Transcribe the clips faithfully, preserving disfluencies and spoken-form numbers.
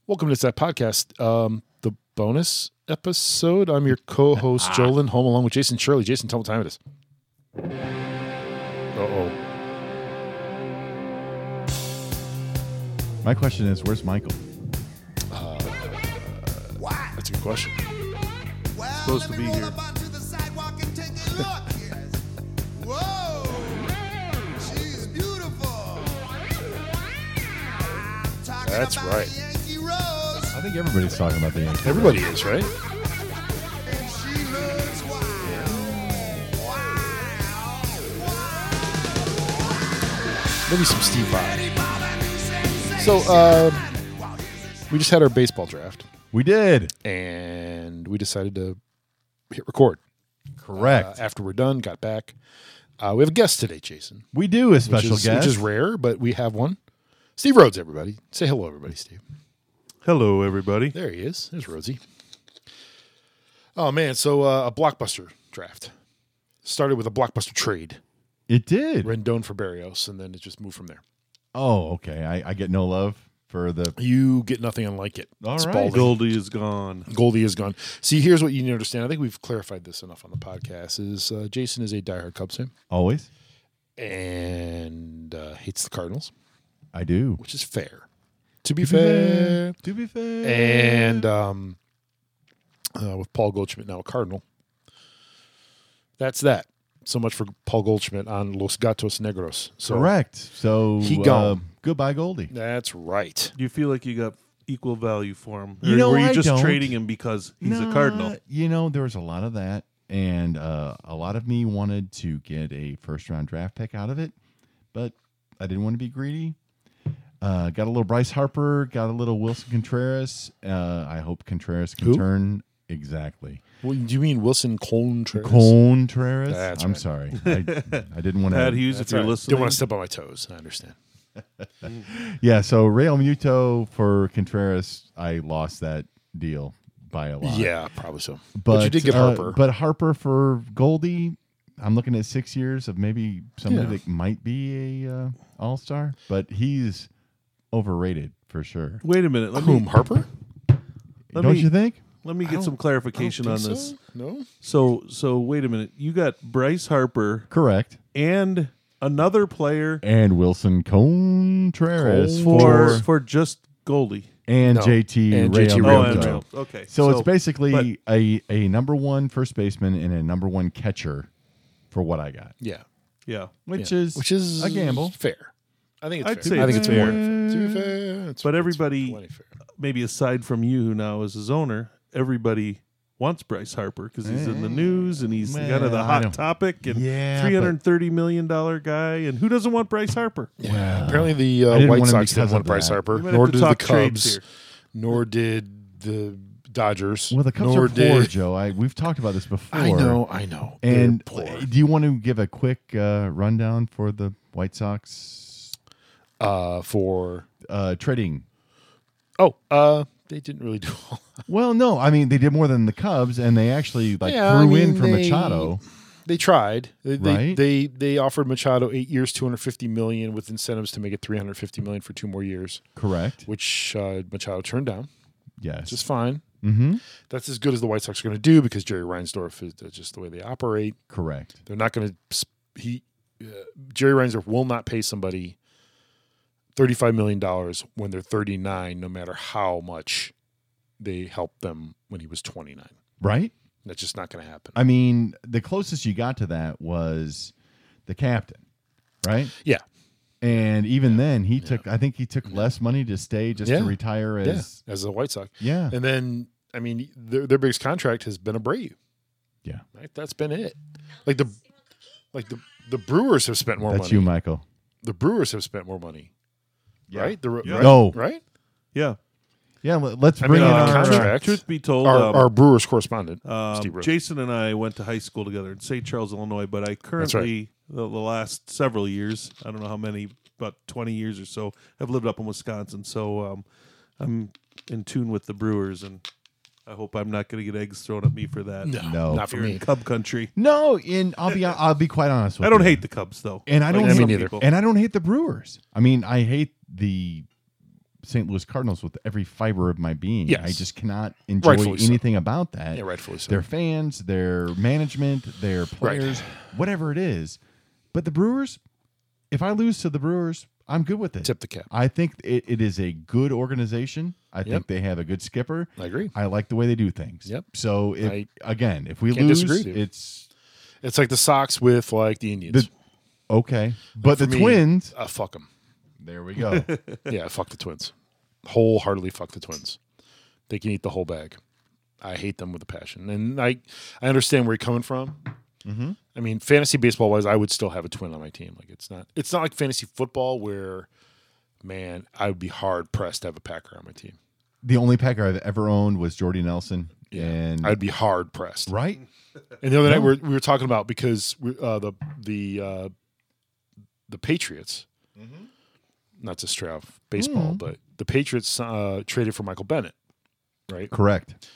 Welcome to That Podcast, um, the bonus episode. I'm your co-host, Jolin, home along with Jason Shirley. Jason, tell me what time it is. Uh-oh. My question is, where's Michael? Uh, that's a good question. Well, Supposed to be here. Up onto the sidewalk and take a look. Yes. Whoa, she's beautiful. I'm talking That's about right. Yankee Rose. I think everybody's talking about the Yankees. Everybody is, right? And she looks wild. Wild. Wild. Maybe some Steve Vai. Eddie Bauer, new sensation. So, uh, we just had our baseball draft, We did. and we decided to hit record. Correct. Uh, after we're done, got back. Uh, we have a guest today, Jason. we do a special which is, guest. Which is rare, but we have one. Steve Rhodes, everybody. Say hello, everybody, Steve. Hello, everybody. There he is. There's Rhodesy. Oh, man. So uh, a blockbuster draft. Started with a blockbuster trade. It did. Rendon for Barrios, and then it just moved from there. Oh, okay. I, I get no love for the. You get nothing unlike it. All right. Spalding. Goldie is gone. Goldie is gone. See, here's what you need to understand. I think we've clarified this enough on the podcast. Is uh, Jason is a diehard Cubs fan Always. and uh, hates the Cardinals, I do. which is fair. To be fair. To be fair. And um, uh, with Paul Goldschmidt now a Cardinal. That's that. So much for Paul Goldschmidt on Los Gatos Negros. So Correct. So He uh, gone. goodbye, Goldie. That's right. Do you feel like you got equal value for him? You Or know, were you I just don't. trading him because he's Nah, a Cardinal? You know, there was a lot of that, and uh, a lot of me wanted to get a first round draft pick out of it, but I didn't want to be greedy. Uh, got a little Bryce Harper, got a little Wilson Contreras. Uh, I hope Contreras can Who? turn exactly. Well, do you mean Wilson Contreras? Contreras. That's I'm right. sorry, I, I didn't want Pat to. Hughes, That's if you're right. listening. Didn't want to step on my toes. I understand. Yeah, so Real Muto for Contreras, I lost that deal by a lot. Yeah, probably so. but, But, you did get uh, Harper. but Harper for Goldie, I'm looking at six years of maybe somebody Yeah. that might be a uh, all star, but he's overrated for sure. Wait a minute. Let Whom, me Harper? let Don't me, you think? let me I get don't- some clarification I on don't think this. so. No? So, so wait a minute. You got Bryce Harper Correct. and another player And Wilson Contreras for for for just Goldie. and No. J T And Real J T Oh, Real and Muto. Real. Okay. So, it's basically a, a number one first baseman and a number one catcher for what I got, Yeah. yeah. which Yeah. is Which is a gamble. Fair. I think it's I'd fair. say I think it's it's more fair. than fair. To be fair, it's, But it's everybody- plenty fair. Maybe aside from you now as his owner, everybody wants Bryce Harper because he's in the news and he's kind of the Well, I hot don't- topic and Yeah, three hundred thirty million dollars guy. And who doesn't want Bryce Harper? Yeah. Apparently the I uh, didn't White want him Sox because didn't want of Bryce that. Harper, We might nor have to did the talk trades Cubs, here. nor did the Dodgers. Well, the Cubs nor are did, poor, Joe. I we've talked about this before. I know, I know. And They're poor. do you want to give a quick uh, rundown for the White Sox Uh, for uh, trading? oh, uh, they didn't really do all. Well, no, I mean they did more than the Cubs, and they actually like Yeah, threw I mean, in for they- Machado. They tried. They, they, Right? they they offered Machado eight years, two hundred fifty million, with incentives to make it three hundred fifty million for two more years, Correct. which uh, Machado turned down, Yes. which is fine. Mm-hmm. That's as good as the White Sox are going to do because Jerry Reinsdorf is that's just the way they operate. Correct. They're not going to. He uh, Jerry Reinsdorf will not pay somebody thirty-five million dollars when they're thirty-nine, no matter how much they helped them when he was twenty-nine. Right. That's just not going to happen. I mean, the closest you got to that was the captain, right? Yeah. And even then, he took. I think he took less money to stay just Yeah. to retire Yeah, as. as a White Sox. Yeah. And then, I mean, their, their biggest contract has been Abreu. Yeah. Right? That's been it. Like the, like the, the Brewers have spent more That's money. you, Michael. The Brewers have spent more money. Yeah. Right? The, Yeah. right? No. Right? Yeah. Yeah. let- Let's I bring mean, in uh, our contract. Truth be told, Our, um, our Brewers correspondent, um, Steve Rose. Jason and I went to high school together in Saint Charles, Illinois, but I currently, the, the last several years, I don't know how many, about twenty years or so, have lived up in Wisconsin. So um, I'm in tune with the Brewers, and I hope I'm not going to get eggs thrown at me for that. No, No. not for Here me. in Cub country. No, and I'll be I'll be quite honest with I don't you. hate the Cubs, though. And I don't Like hate- some me neither. people. And I don't hate the Brewers. I mean, I hate the Saint Louis Cardinals with every fiber of my being. Yes. I just cannot enjoy Rightfully so. anything about that. Yeah, rightfully so. Their fans, their management, their players, whatever it is. But the Brewers, if I lose to the Brewers, I'm good with it. Tip the cap. I think it, it is a good organization. I think Yep. they have a good skipper. I agree. I like the way they do things. Yep. So if I again, if we can't lose, disagree, dude. it's It's like the Sox with like the Indians. the okay. But For the me, Twins, uh, fuck them. there we go. Yeah, fuck the Twins. Wholeheartedly fuck the Twins. They can eat the whole bag. I hate them with a passion, and I I understand where you're coming from. Mm-hmm. I mean, fantasy baseball wise, I would still have a Twin on my team. Like it's not it's not like fantasy football where, man, I would be hard pressed to have a Packer on my team. The only Packer I've ever owned was Jordy Nelson, and I'd be hard pressed. right. And the other night we were, we were talking about because we, uh, the the uh, the Patriots, not to stray off baseball, Mhm. but the Patriots uh, traded for Michael Bennett, right? Correct.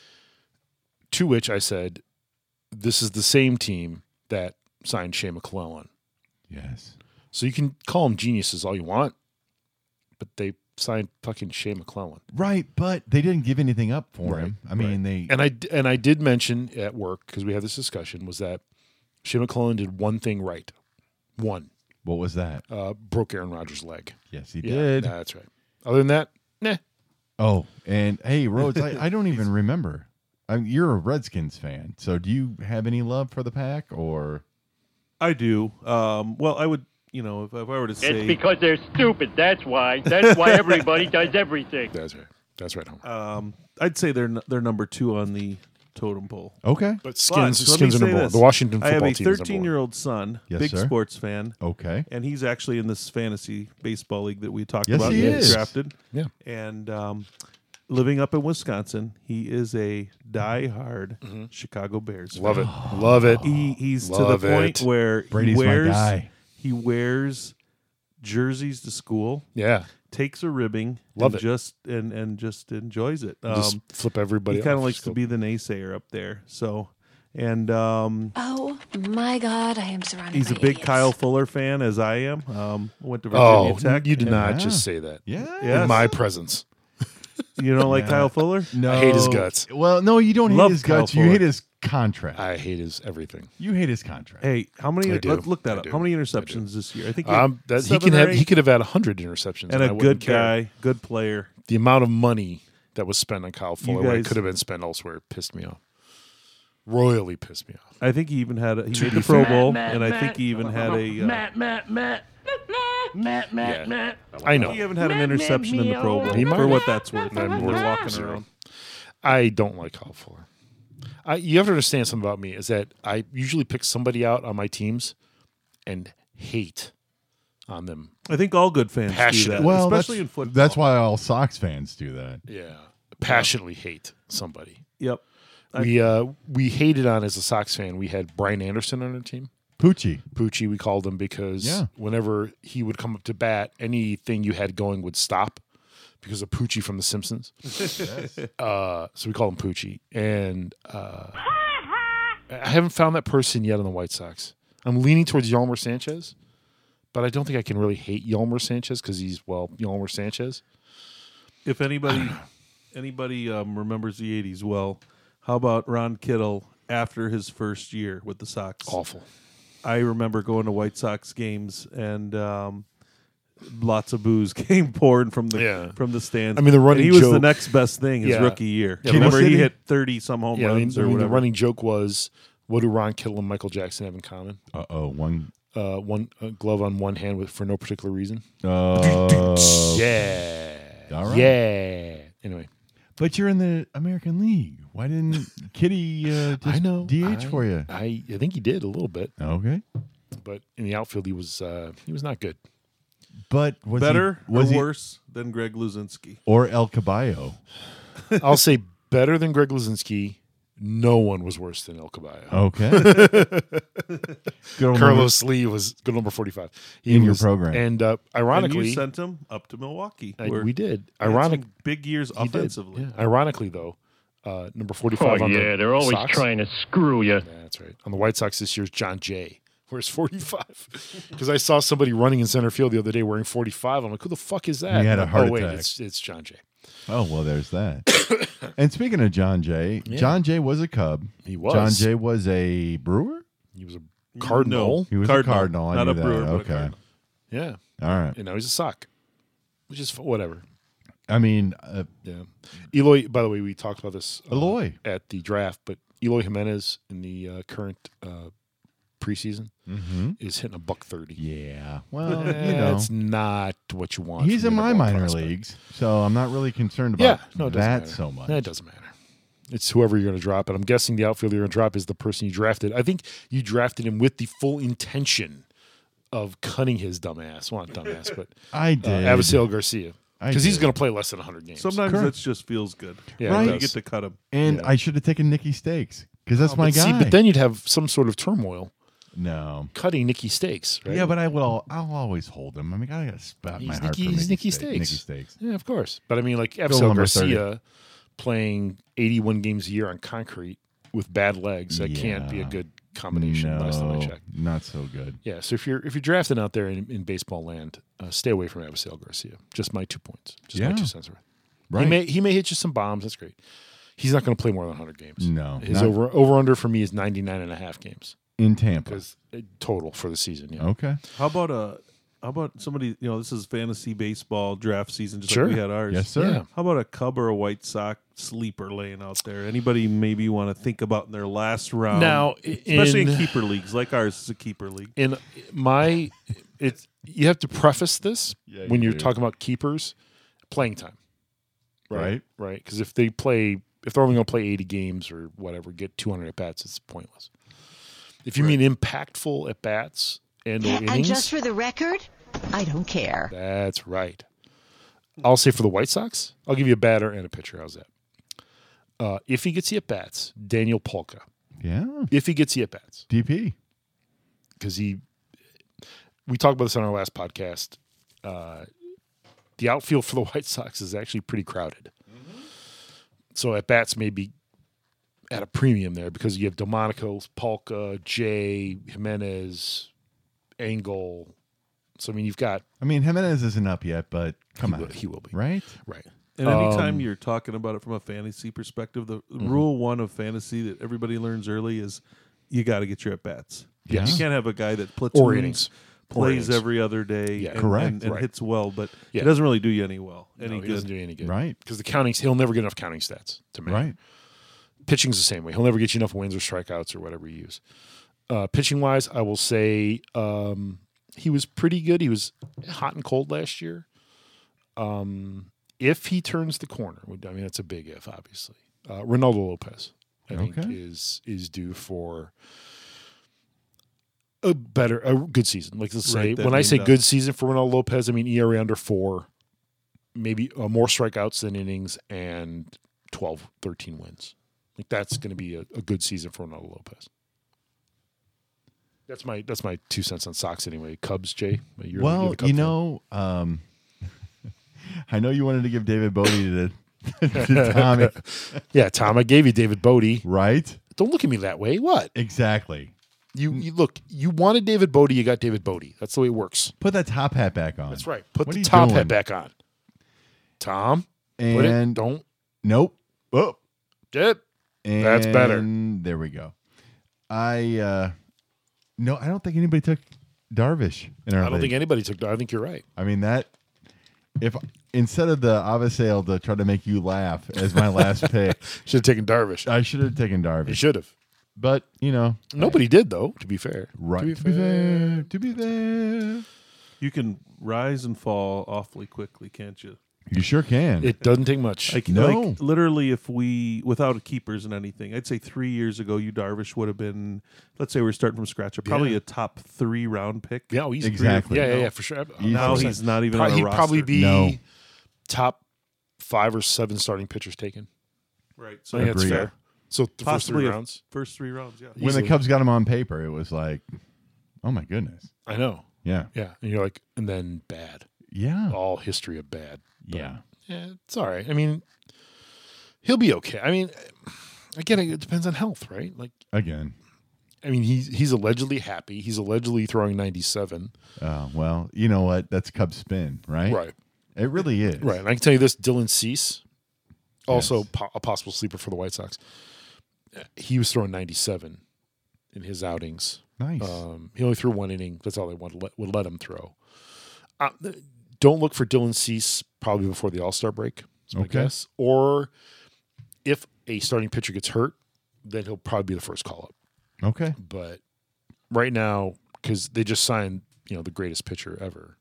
To which I said, this is the same team that signed Shea McClellan. Yes. So you can call them geniuses all you want, but they signed fucking Shea McClellan. Right, but they didn't give anything up for Right, him. I mean, they And I and I did mention at work because we had this discussion was that Shea McClellan did one thing right, one what was that? uh, broke Aaron Rodgers' leg. Yes, he Yeah, did. that's right. Other than that, nah. Oh, and hey, Rhodes, I, I don't even remember. I mean, you're a Redskins fan, so do you have any love for the Pack or? I do. Um, well, I would, you know, if, if I were to say, It's because they're stupid. That's why. That's why everybody does everything. That's right. That's right. Homer. um, I'd say they're n- they're number two on the totem pole. Okay, But But skins, let me skins are say number one. this. The Washington I have football a team is number one. thirteen-year-old son, Yes, big sir. sports fan, okay. and he's actually in this fantasy baseball league that we talked Yes, about. he that is. Drafted, Yeah. and um, living up in Wisconsin, he is a die-hard Chicago Bears fan. Love it. Love it. He he's Love to the point it. where Brady's he my wears guy. he wears jerseys to school, Yeah. takes a ribbing, Love and it. just and and just enjoys it. Um, Just flip everybody he kind of off. likes to be the naysayer up there. So, and um, Oh my God, I am surrounded he's by a big idiots. Kyle Fuller fan, as I am. Um, went to Virginia Oh, Tech. you did not Yeah. just say that. Yeah. Yes. In my presence. You don't like Yeah. Kyle Fuller? No, I hate his guts. Well, no, you don't hate Love his Kyle guts. You Fuller. hate his contract. I hate his everything. you hate his contract. Hey, how many? I do. Let's look that I up. do. How many I do. interceptions this year? I think he had Um, that, he seven can or have. He eight. could have had a hundred interceptions, and I a wouldn't good care. guy, good player. The amount of money that was spent on Kyle Fuller, when it guys- could have been spent elsewhere, pissed me off. Royally pissed me off. I think he even had a, he To made be the Pro fair. Bowl, Matt, and I Matt, think he even had a. Uh, Matt, Matt, Matt. Matt, Matt, Yeah. Matt. I know. he even had an Matt, Matt, interception in the Pro meow. Bowl. He might for have. what that's worth. I'm We're worth walking zero. around. I don't like Kyle Fuller. I, you have to understand something about me is that I usually pick somebody out on my teams and hate on them. I think all good fans do Passionate. that, well, especially that's, in football. That's why all Sox fans do that. Yeah, passionately hate somebody. Yep. I- We uh we hated on as a Sox fan. We had Brian Anderson on our team. Poochie. Poochie, we called him because Yeah. whenever he would come up to bat, anything you had going would stop because of Poochie from The Simpsons. uh, so we call him Poochie. And uh, I haven't found that person yet on the White Sox. I'm leaning towards Yolmer Sanchez, but I don't think I can really hate Yolmer Sanchez because he's, well, Yolmer Sanchez. If anybody anybody um, remembers the eighties well, how about Ron Kittle after his first year with the Sox? Awful. I remember going to White Sox games and um, lots of booze came pouring from the Yeah. from the stands. I mean, the And running he was the joke- next best thing his Yeah. rookie year. Yeah, remember Kittle he City? hit thirty some home Yeah, I mean, runs I or mean, the whatever. running joke was, what do Ron Kittle and Michael Jackson have in common? Uh oh. One. Uh, one uh, glove on one hand with for no particular reason. Oh. Yeah. All right. Yeah. Anyway, But you're in the American League. Why didn't Kitty uh, just I know D H I- for you? I, I think he did a little bit, Okay. but in the outfield he was uh, he was not good. But was Better he, was or he, worse than Greg Luzinski? or El Caballo? I'll say better than Greg Lazinski. No one was worse than El Caballo. Okay. Good old Carlos Lee was good number forty-five. He In your was- program. and uh, And ironically, you sent him up to Milwaukee. I- where we did. he had Ironic, some big years he did. offensively. Yeah. Ironically, though, uh, number forty-five Oh, on yeah, the they're always Sox. trying to screw you. Yeah, that's right. On the White Sox this year's John Jay Where's forty-five? Because I saw somebody running in center field the other day wearing forty-five. I'm like, who the fuck is that? He had a heart oh, wait, attack. it's, it's John Jay. Oh, well, there's that. And speaking of John Jay, Yeah. John Jay was a Cub. He was. John Jay was a Brewer? He was a Cardinal. He was Cardinal, a Cardinal. I not knew a that. Brewer, but a Okay. Cardinal. Yeah. All right. And now he's a Sock, which is f- whatever. I mean, uh, Yeah. Eloy, by the way, we talked about this uh, Eloy. at the draft, but Eloy Jimenez in the uh, current uh, preseason mhm. is hitting a buck thirty. yeah. Well, you know. It's not what you want. He's from in your my ball minor prospect. leagues, so I'm not really concerned Yeah, about no, it doesn't that matter. so much. It doesn't matter. It's whoever you're going to drop. And I'm guessing the outfielder you're going to drop is the person you drafted. I think you drafted him with the full intention of cutting his dumbass. Well, not dumbass, but I uh, did. Avisail Garcia. I Because he's did. going to play less than one hundred games. Sometimes Correct. that just feels good. Yeah, Right. it You does. get to cut him. And Yeah. I should have taken Nikki Stakes because that's Oh, my but guy. See, but then you'd have some sort of turmoil no. cutting Nikki Stakes, right? Yeah, but I will. I'll always hold him. I mean, I got to spot He's my heart Nikki- for he's Nikki Sta- Stakes. Nikki Stakes. Yeah, of course. But I mean, like Go Avisail number thirty. Garcia playing eighty-one games a year on concrete with bad legs, that can't be a Yeah. good combination. Last time I No, checked. not so good. Yeah, so if you're if you're drafting out there in, in baseball land, uh, stay away from Avisail Garcia. Just my two points. Just my Yeah. two cents worth. Right. He may he may hit you some bombs. That's great. He's not going to play more than one hundred games. No, His not- over over under for me is ninety-nine and a half games in Tampa. because total for the season. Yeah. Okay. How about a? How about somebody? You know, this is fantasy baseball draft season, just Sure. like we had ours. Yes, sir. Yeah. How about a Cub or a White Sox sleeper laying out there? Anybody maybe you want to think about in their last round? Now, especially in, in- keeper leagues, like ours is a keeper league. In my, it's you have to preface this Yeah, when you you're do. talking about keepers, playing time, Right. Right, because if they play, if they're only going to play eighty games or whatever, get two hundred at bats, it's pointless. If you mean impactful at bats and or And Uh, innings, just for the record, I don't care. that's right. I'll say for the White Sox, I'll give you a batter and a pitcher. How's that? Uh, if he gets the at bats, Daniel Polka. Yeah. If he gets the at bats, D P. because he, we talked about this on our last podcast. Uh, the outfield for the White Sox is actually pretty crowded. So at bats may be at a premium there because you have Delmonico's, Polka, Jay, Jimenez, Engel. So I mean, you've got I mean, Jimenez isn't up yet, but come he on, will, he will be right? right. And anytime Um, you're talking about it from a fantasy perspective, the rule one of fantasy that everybody learns early is you got to get your at bats. Yes. You can't have a guy that Or platoons, innings. Or plays innings. every other day, Yeah. and, Correct. and, and Right. hits well, but Yeah. it doesn't really do you any well, any No, he good. doesn't do you any good, Right. Because the countings, he'll never get enough counting stats to matter. Right. Pitching's the same way. He'll never get you enough wins or strikeouts or whatever you use. Uh, pitching wise, I will say um, he was pretty good. He was hot and cold last year. Um, if he turns the corner, I mean that's a big if, obviously. Uh, Ronaldo Lopez, I think, Okay. is is due for a better, a good season. Like let's say, Write that when I name say down. good season for Ronaldo Lopez, I mean E R A under four, maybe uh, more strikeouts than innings, and twelve, thirteen wins. Like that's going to be a, a good season for Ronaldo Lopez. That's my that's my two cents on Sox anyway. Cubs, Jay. You're, you're well, the Cub you fan. know, um, I know you wanted to give David Bodie to, to Tommy, Yeah, Tom, I gave you David Bodie. right? Don't look at me that way. What? Exactly. You you look. You wanted David Bodie. You got David Bodie. That's the way it works. Put that top hat back on. That's right. Put What are the you top doing? hat back on. Tom, put it. And Don't. nope. Oh, Dip. and That's better. There we go. I uh no, I don't think anybody took Darvish in our I don't league. think anybody took. I think you're right. I mean that if instead of the Avisail to try to make you laugh as my last pick, Should have taken Darvish. I should have taken You Darvish. should have. But you know, Nobody did though. To be fair. right? To be To be fair, to be fair, You can rise and fall awfully quickly, can't you? you sure can. It doesn't take much. Like, No. like literally, if we without keepers and anything, I'd say three years ago, you Darvish would have been. Let's say we're starting from scratch, probably Yeah. a top three round pick. yeah, oh, he's Exactly. Yeah, yeah, yeah, for sure. Easily. Now one hundred percent. he's not even Pro- on a he'd roster. probably be No. top five or seven starting pitchers taken. right. I So think that's Agreed. fair. So the first possibly three a- rounds. first three rounds, yeah. when easily. the Cubs got him on paper, it was like, oh my goodness, I know. yeah, Yeah, and you're like, and then bad. yeah, All history of bad. yeah. Yeah, it's all right. I mean, he'll be okay. I mean, again, it depends on health, right? Like Again, I mean, he's he's allegedly happy. He's allegedly throwing ninety-seven. Oh, well, you know what? That's Cubs spin, right? Right. It really is. Right. And I can tell you this: Dylan Cease, also Yes. po- a possible sleeper for the White Sox. He was throwing ninety-seven in his outings. Nice. Um, he only threw one inning. That's all they would let, would let him throw. Uh, don't look for Dylan Cease probably before the All Star break. Is my Okay. guess. Or if a starting pitcher gets hurt, then he'll probably be the first call up. Okay. But right now, because they just signed, you know, the greatest pitcher ever,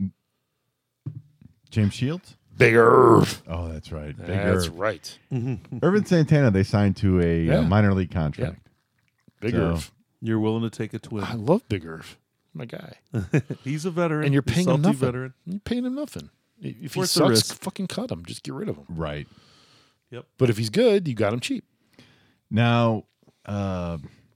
James Shields? Big Irv. Oh, that's right. Big That's Irv. right. Irvin Santana, they signed to a uh, Yeah. minor league contract. Big So- Irv. You're willing to take a twin. I love Big Irv. My guy. He's a veteran. And you're He's paying a him salty nothing. veteran. You're paying him nothing. If he Worth the sucks, risk. fucking cut him. Just get rid of him. Right. But if he's good, you got him cheap. Now, uh,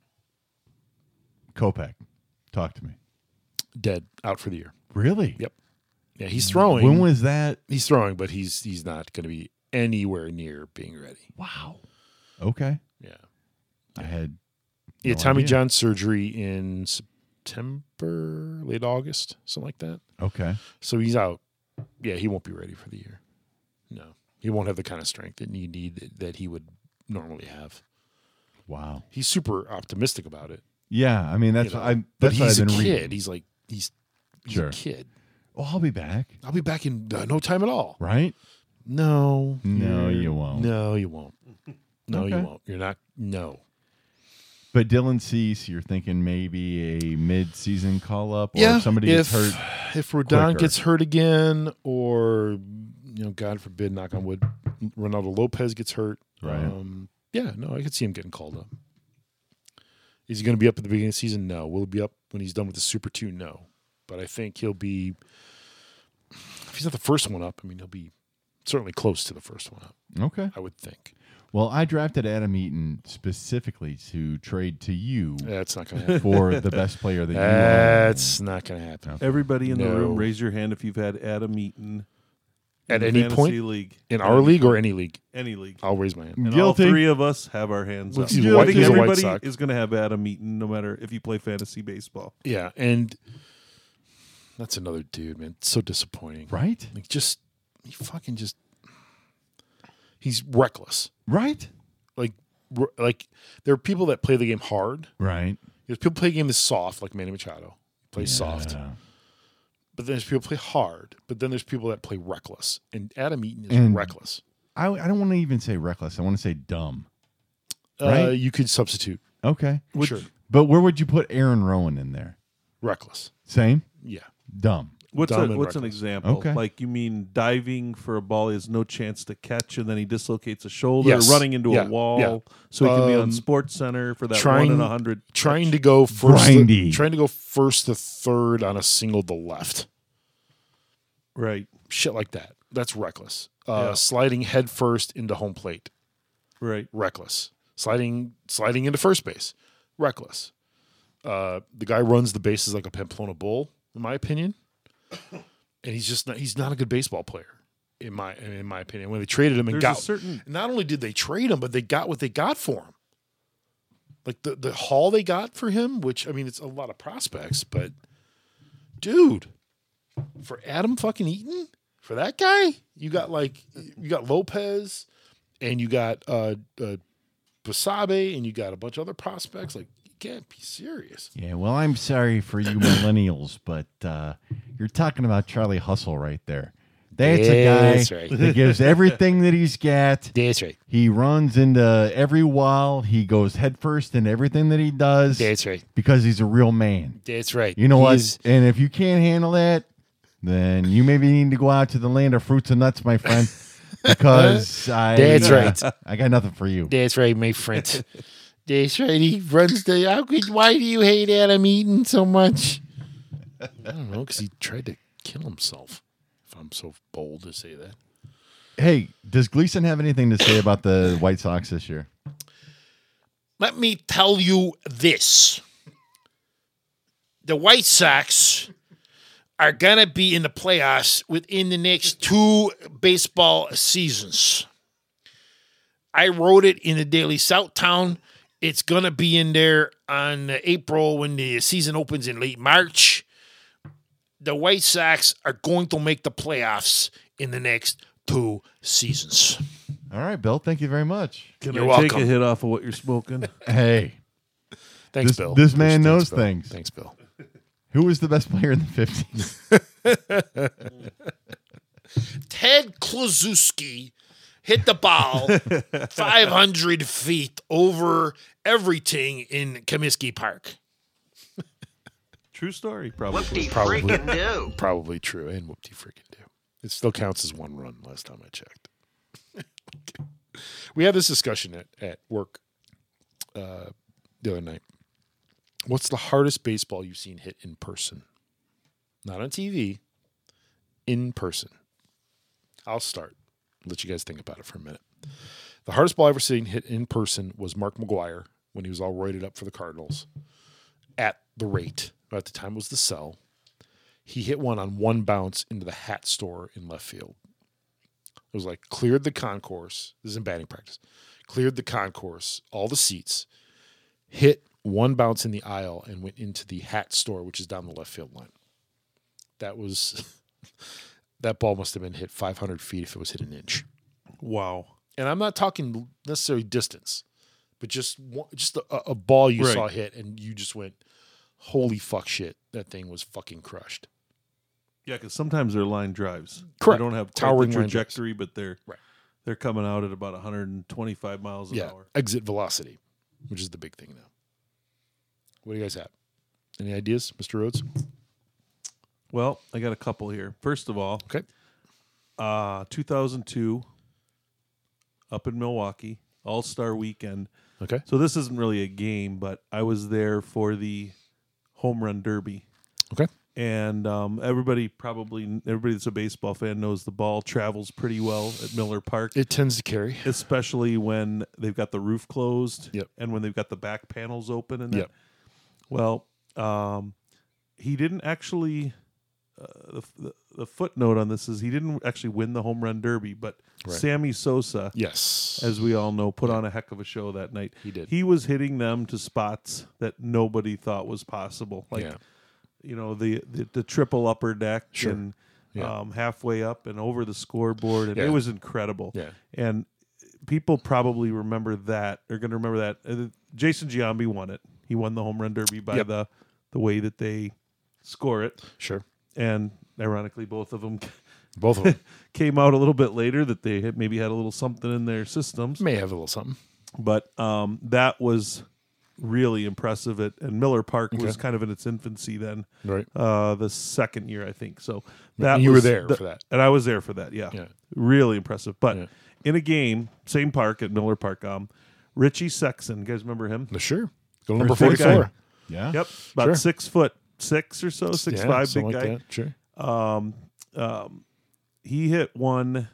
Kopech, talk to me. Dead. Out for the year. Really? Yep. Yeah, he's throwing. When was that? He's throwing, but he's he's not going to be anywhere near being ready. Wow. Okay. Yeah. I had. Yeah, No Tommy idea. John surgery in September, late August, something like that. Okay. So he's out. Yeah, he won't be ready for the year. No, he won't have the kind of strength that you need that, that he would normally have. Wow. He's super optimistic about it. Yeah. I mean, that's you know, what I. but That's what he's a I've been kid. reading. He's like he's, he's Sure. a kid. Oh, I'll be back. I'll be back in uh, no time at all. Right? No, No, you're- you won't. No, you won't. No, you Okay. won't. You're not. No. But Dylan Cease, you're thinking maybe a mid-season call-up, or Yeah, if somebody if gets hurt. if Rodon quicker. gets hurt again, or you know, God forbid, knock on wood, Ronaldo Lopez gets hurt. Right. Um, yeah, no, I could see him getting called up. Is he going to be up at the beginning of the season? No. Will he be up when he's done with the Super Two? No. But I think he'll be. If he's not the first one up, I mean, he'll be certainly close to the first one up. Okay. I would think. Well, I drafted Adam Eaton specifically to trade to you That's not going to happen. for the best player that you own. That's not going to happen. Everybody in the No. room, raise your hand if you've had Adam Eaton At in any fantasy point league. in At our any league or point. any league, any league. I'll raise my hand. And Guilty. all three of us have our hands Well, up. he's I white- think he's a White everybody Sox. is going to have Adam Eaton, no matter if you play fantasy baseball. Yeah, and that's another dude, man. It's so disappointing. Right? Like, just he fucking just he's reckless. Right? Like, r- like there are people that play the game hard. Right. There's people play the game is soft, like Manny Machado plays soft. Yeah. But then there's people play hard. But then there's people that play reckless, and Adam Eaton is And- reckless. I, I don't want to even say reckless. I want to say dumb. Uh, right? you could substitute Okay. sure But where would you put Aaron Rowan in there? reckless. Same? Yeah, Dumb. What's Dumb a, and what's an reckless. example? Okay. Like you mean diving for a ball he has no chance to catch, and then he dislocates a shoulder, Yes. running into Yeah. a wall, Yeah. so he can be Um, on Sports Center for that trying- one in a hundred. trying to go first. Grindy. trying to go first to third on a single to left. right, Shit like that. That's reckless. Uh, Yeah. Sliding head first into home plate. right. Reckless. Sliding sliding into first base. Reckless. Uh, the guy runs the bases like a Pamplona Bull, in my opinion. And he's just not, he's not a good baseball player, in my in my opinion. When they traded him and There's got a certain not only did they trade him, but they got what they got for him. Like the, the haul they got for him, which I mean it's a lot of prospects, but dude, for Adam fucking Eaton, for that guy, you got like you got Lopez and you got uh uh Basabe and you got a bunch of other prospects. Like, you can't be serious. Yeah, well, I'm sorry for you millennials, but uh, you're talking about Charlie Hustle right there. That's That's a guy right. that gives everything that he's got. That's right. He runs into every wall. He goes headfirst in everything that he does That's right. because he's a real man. That's right. You know He's- what? And if you can't handle that, then you maybe need to go out to the land of fruits and nuts, my friend, because I, That's uh, right. I got nothing for you. That's right, my friend. That's right. He runs the. How could? Why do you hate Adam Eaton so much? I don't know, because he tried to kill himself. If I'm so bold to say that. Hey, does Gleason have anything to say about the White Sox this year? Let me tell you this. The White Sox are going to be in the playoffs within the next two baseball seasons. I wrote it in the Daily Southtown. It's going to be in there on April when the season opens in late March. The White Sox are going to make the playoffs in the next two seasons. All right, Bill. Thank you very much. Can You're I take welcome. a hit off of what you're smoking? Hey, Thanks, This- Bill. this man Thanks, knows Bill. things. Thanks, Bill. who was the best player in the fifties? Ted Kluszewski hit the ball five hundred feet over everything in Comiskey Park. True story, probably. Whoop-de Probably. freaking do. Probably true, and whoop-de freaking do. It still counts as one run last time I checked. We had this discussion at, at work uh, the other night. What's the hardest baseball you've seen hit in person? Not on T V, in person. I'll start. Let you guys think about it for a minute. The hardest ball I ever seen hit in person was Mark McGuire when he was all roided up for the Cardinals at the rate. At the time it was the cell. He hit one on one bounce into the hat store in left field. It was like cleared the concourse. This is in batting practice. Cleared the concourse, all the seats, hit one bounce in the aisle, and went into the hat store, which is down the left field line. That was that ball must have been hit five hundred feet if it was hit an inch. Wow. And I'm not talking necessarily distance, but just one, just a, a ball you Right. saw hit, and you just went, "Holy fuck, shit! That thing was fucking crushed." Yeah, because sometimes they're line drives. Correct. They don't have quite Towering the line drives. trajectory, but they're Right. they're coming out at about one hundred twenty-five miles an Yeah, hour. exit velocity, which is the big thing now. What do you guys have? Any ideas, Mister Rhodes? Well, I got a couple here. First of all, Okay. uh, two thousand two, up in Milwaukee, All Star Weekend. Okay. So this isn't really a game, but I was there for the home run derby. Okay. And um, everybody probably, everybody that's a baseball fan knows the ball travels pretty well at Miller Park, It tends to carry. especially when they've got the roof closed Yep. and when they've got the back panels open. And that. Yep. Well, um, he didn't actually. Uh, the, the the footnote on this is he didn't actually win the home run derby, but Right. Sammy Sosa, Yes. as we all know, put on a heck of a show that night. He did. He was hitting them to spots that nobody thought was possible, like Yeah. you know the, the the triple upper deck Sure. and Yeah. um, halfway up and over the scoreboard, and Yeah. it was incredible. Yeah. And people probably remember that. They're going to remember that. Uh, Jason Giambi won it. He won the home run derby by Yep. the the way that they score it. Sure. And ironically, both of them Both of them came out a little bit later that they had maybe had a little something in their systems. may have a little something. But um, that was really impressive. At, and Miller Park was Okay. kind of in its infancy then. Right. Uh, the second year, I think. So that And you were was there the- for that. and I was there for that. Yeah, Yeah. really impressive. But Yeah. in a game, same park at Miller Park, um, Richie Sexton, you guys remember him? No, sure. Go number First big guy. forty-four. Yeah. Yep, about Sure. six foot six or so, six Yeah, five, big something like guy. that. Sure. Um, um, he hit one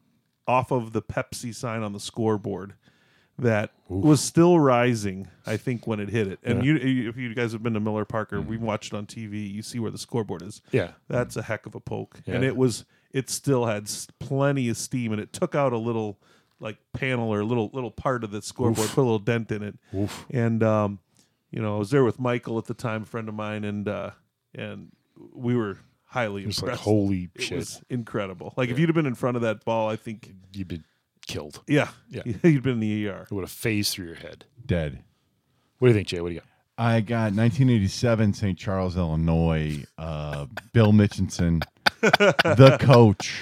off of the Pepsi sign on the scoreboard that was still rising, I think, when it hit it. And Yeah. you, if you guys have been to Miller Park or we watched it on T V, you see where the scoreboard is. Yeah. That's a heck of a poke. Yeah. And it was, it still had s- plenty of steam, and it took out a little like panel or a little little part of the scoreboard, put a little dent in it. Oof. And um, you know, I was there with Michael at the time, a friend of mine, and uh, and we were highly It's like, impressed. holy It shit. was incredible. Like if you'd have been in front of that ball, I think, You've been killed. yeah, Yeah. you'd been in the E R. It would have phased through your head. Dead. What do you think, Jay? What do you got? I got nineteen eighty-seven, Saint Charles, Illinois. Uh, Bill Mitchinson, the coach,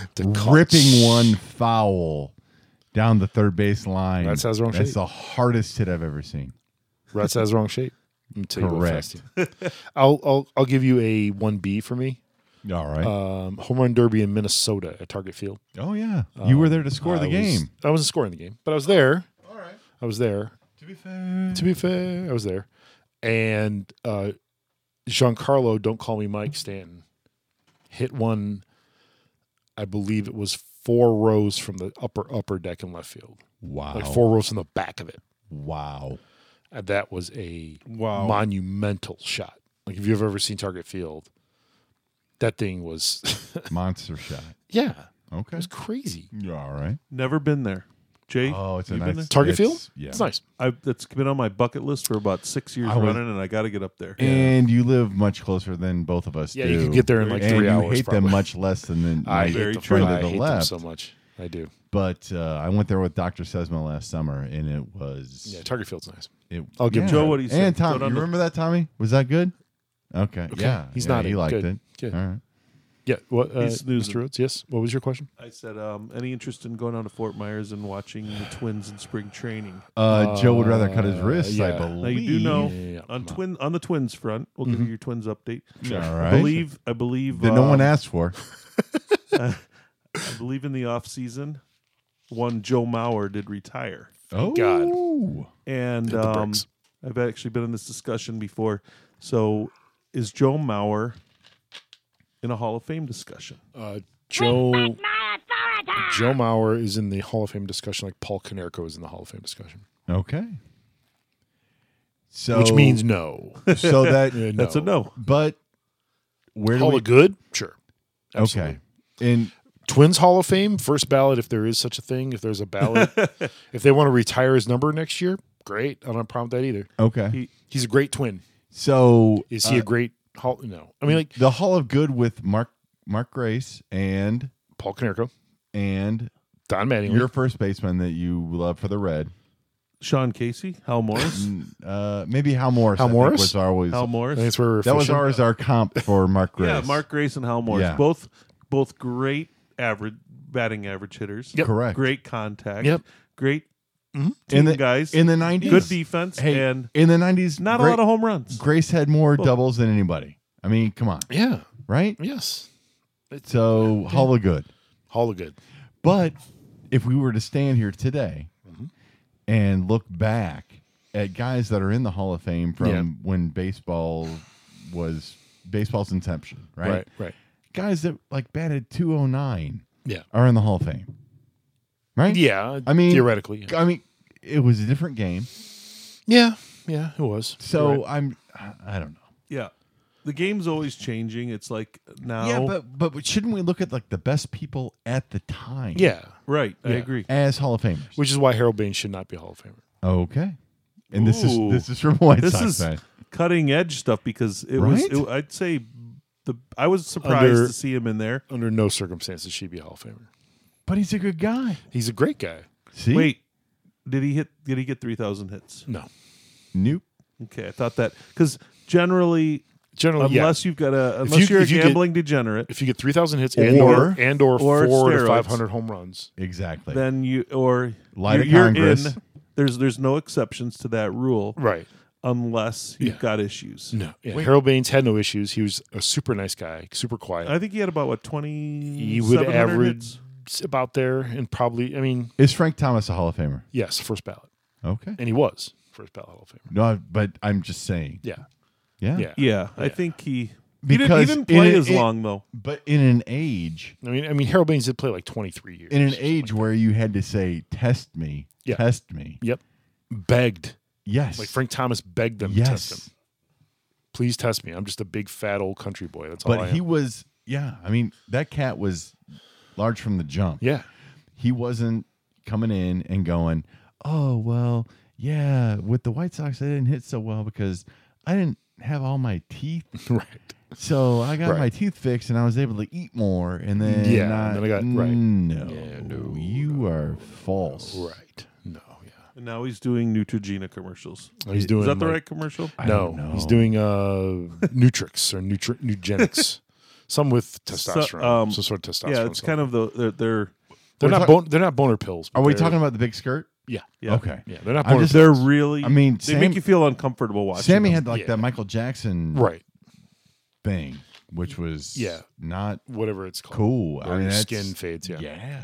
ripping one foul down the third base line. That sounds wrong That's shape. the hardest hit I've ever seen. Rats has wrong shape. Let me tell you what Correct. fast you- I'll, I'll I'll give you a one B for me. All right. Um, home run derby in Minnesota at Target Field. oh yeah, you were there to score I the was- game. I wasn't scoring the game, but I was there. All right. I was there. To be fair, To be fair, I was there. And uh, Giancarlo, don't call me Mike Stanton, hit one. I believe it was four rows from the upper upper deck in left field, wow, like four rows from the back of it. wow. And that was a Wow. monumental shot. Like if you've ever seen Target Field, that thing was Monster shot. yeah, Okay. it was crazy. All right. Never been there. Jay, Oh, it's a you been nice Target it's- Field? Yeah. It's nice. there? I've, that's been on my bucket list for about six years I was- running, and I got to get up there. And you live much closer than both of us Yeah, do. you can get there in like and three you hours. hate probably. them much less than the I my hate Very them. true. friend I to the hate them left. so much. I do. But uh, I went there with Doctor Sesma last summer, and it was. Yeah, Target Field's nice. It, I'll give yeah. Joe what he said. And Tom, Go down you to- remember that, Tommy? Was that good? Okay. Okay. Yeah. He's yeah, nodding. He liked Good. it. Good. All right. Yeah. What, uh, He's snoozing. Mister Rhodes? Yes. What was your question? I said, um, any interest in going down to Fort Myers and watching the Twins in spring training? Uh, Joe would rather cut his Uh, wrists, I yeah. believe. Now you do know Yeah, yeah, yeah. on twin on the Twins front, we'll give you your Twins update. All I right. believe I believe that no one um, asked for. I believe in the off season, one Joe Mauer did retire, Oh, God. and Hit the um, bricks. I've actually been in this discussion before. So, is Joe Mauer in a Hall of Fame discussion? Uh, Joe Joe Mauer is in the Hall of Fame discussion, like Paul Konerko is in the Hall of Fame discussion, Okay. So, which means no. so that, Uh, That's a no. but where do Hall we? of Good, sure. Absolutely. Okay. And Twins Hall of Fame, first ballot, if there is such a thing. If there's a ballot, if they want to retire his number next year, great. I don't have a problem with that either. okay. He- He's a great twin. So Is he uh, a great Hall? No, I mean like the Hall of Good with Mark Mark Grace and Paul Konerko, and Don Mattingly. your first baseman that you love for the Red. Sean Casey, Hal Morris, Uh, maybe Hal Morris. Hal I think, Morris? was always Hal I Morris. think that's where we're that was fishing. ours our comp for Mark Grace. Yeah, Mark Grace and Hal Morris, Yeah. both both great average batting average hitters. Yep. Correct. Great contact. Yep. Great Mhm. team In the guys. in the nineties, good defense Hey, and in the nineties, not Gra- a lot of home runs. Grace had more Well- doubles than anybody. I mean, come on, Yeah. right? Yes. It's So Hall of Good. Hall of Good. But if we were to stand here today Mm-hmm. and look back at guys that are in the Hall of Fame from Yeah. when baseball was baseball's inception, right? Right. Right. Guys that like batted two oh nine Yeah. are in the Hall of Fame, right? Yeah. I mean, theoretically. Yeah. I mean, it was a different game. Yeah. Yeah. It was. So You're right. I'm, I don't know. Yeah. The game's always changing. It's like now. Yeah, but but shouldn't we look at like the best people at the time? yeah. right. I Yeah. agree. as Hall of Famers. Which is why Harold Baines should not be a Hall of Famer. Okay, and this is Ooh. this is from a White This Sox is fan. cutting edge stuff because it was. Right? It, I'd say the. I was surprised Under- to see him in there. Under no circumstances should he be a Hall of Famer. But he's a good guy. He's a great guy. See, Wait, did he hit? Did he get three thousand hits? No. nope. Okay, I thought that because generally, Generally, yeah. unless you've got a, If unless you- you, are if a you get- gambling degenerate, If you get three thousand hits and Or- or, and or, or four to steroids. five hundred home runs, Exactly. then you or Light you're, of you're Congress. in. There's there's no exceptions to that rule, right? unless you've Yeah. got issues. No. Yeah. Harold Baines had no issues. He was a super nice guy, super quiet. I think he had about what twenty. he would average about there, and probably, I mean, Is Frank Thomas a Hall of Famer? yes, first ballot, Okay. and he was first ballot Hall of Famer. No, but I'm just saying. Yeah. Yeah. Yeah. Yeah, I Yeah. think he. He didn't, he Because didn't in play a- as in- long though. But in an age, I mean, I mean, Harold Baines did play like twenty-three years. in an age where you had to say, "Test me, Yeah. test me." Yep. Begged. Yes. Like Frank Thomas begged them Yes. to test him. Please test me. I'm just a big fat old country boy. That's all I But am. he was. Yeah. I mean, that cat was large from the jump. yeah. He wasn't coming in and going, "Oh well, yeah, with the White Sox, I didn't hit so well because I didn't have all my teeth, Right. so I got Right. my teeth fixed and I was able to eat more." And then, Yeah, not, and then I got- right. No, Yeah, no, you are false. Right. No. Yeah. And now he's doing Neutrogena commercials. He's doing Is that the like- right commercial? I No, don't he's know. doing uh Nutrix or Nutri- Nugenics. Some with testosterone. um, some sort of testosterone. Yeah, it's kind of the they're, they're they're We're not talk- bon- they're not boner pills. but Are we they're- talking about the big skirt? Yeah. yeah. Okay. Yeah, they're not I'm boner just- They're pills. really. I mean, they Sam- make you feel uncomfortable watching. Sammy them. had like Yeah. that Michael Jackson Right. thing, which was Yeah. not Whatever it's called. cool. Where I mean, your that's, skin fades, yeah. yeah,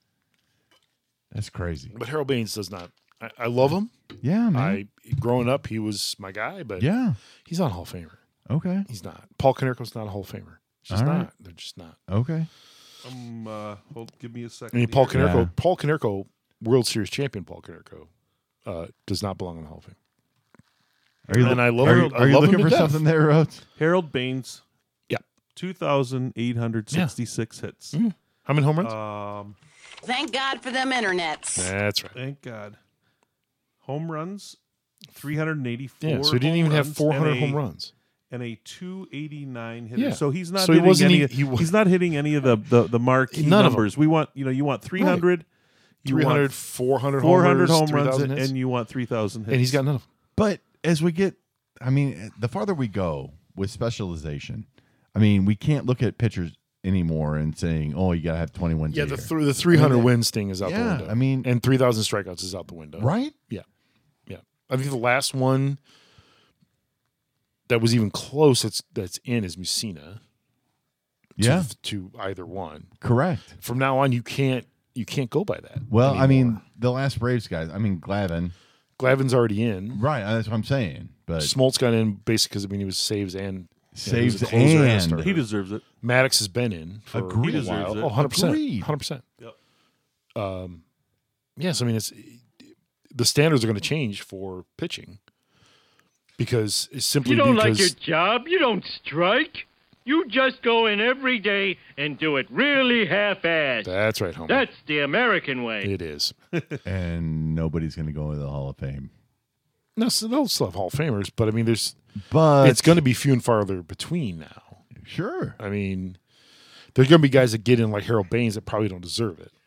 that's crazy. But Harold Baines does not. I, I love him. Yeah, man. I growing up he was my guy, but yeah. he's not a Hall of Famer. Okay. He's not. Paul Konerko's not a Hall of Famer. He's just All right. not. They're just not. Okay. Um, uh, hold, give me a I second. mean, Paul here. Konerko, Yeah. Paul Konerko, World Series champion Paul Konerko, uh, does not belong in the Hall of Fame. Are you, And I love are him- you, I are you love him looking to for death. something there, Rhodes? Harold Baines. Yeah. Two thousand eight hundred sixty-six hits. How many home runs? Um, Thank God for them internets. That's right. Thank God. Home runs, three hundred eighty-four. Yeah, so he didn't even have four hundred home runs. And a two eighty-nine hitter. Yeah. So he's not So he hitting wasn't any e- he wa- he's not hitting any of the the, the marquee None of them. numbers. We want, you know, you want three hundred, you three hundred, want four hundred, four hundred homers, home runs, three thousand and, hits. and you want three thousand hits. And he's got none of them. But as we get, I mean, the farther we go with specialization, I mean, we can't look at pitchers anymore and saying, "Oh, you got to have twenty-one." Yeah, the th- th- the three hundred I mean, wins thing is out yeah, the window. I mean- and three thousand strikeouts is out the window. right? Yeah, yeah. I think the last one that was even close that's that's in is Mussina. Yeah, to, to either one. correct. From now on, you can't you can't go by that. Well, I mean, anymore. the last Braves guys. I mean, Glavine. Glavin's already in. Right, that's what I'm saying. But Smoltz got in basically because I mean he was saves and Saves yeah, he was a closer a and- starter. he deserves it. Maddox has been in for Agreed. a He while. deserves it. Oh, one hundred percent. Agreed. one hundred percent. Yep. Um, yes, I mean it's the standards are going to change for pitching because it's simply You don't because like your job, you don't strike. You just go in every day and do it really half-assed. that's right, Homer. That's the American way. It is. and nobody's going to go into the Hall of Fame. No, so they'll still have Hall of Famers, but I mean, there's But it's going to be few and farther between now. sure. I mean, there's going to be guys that get in like Harold Baines that probably don't deserve it.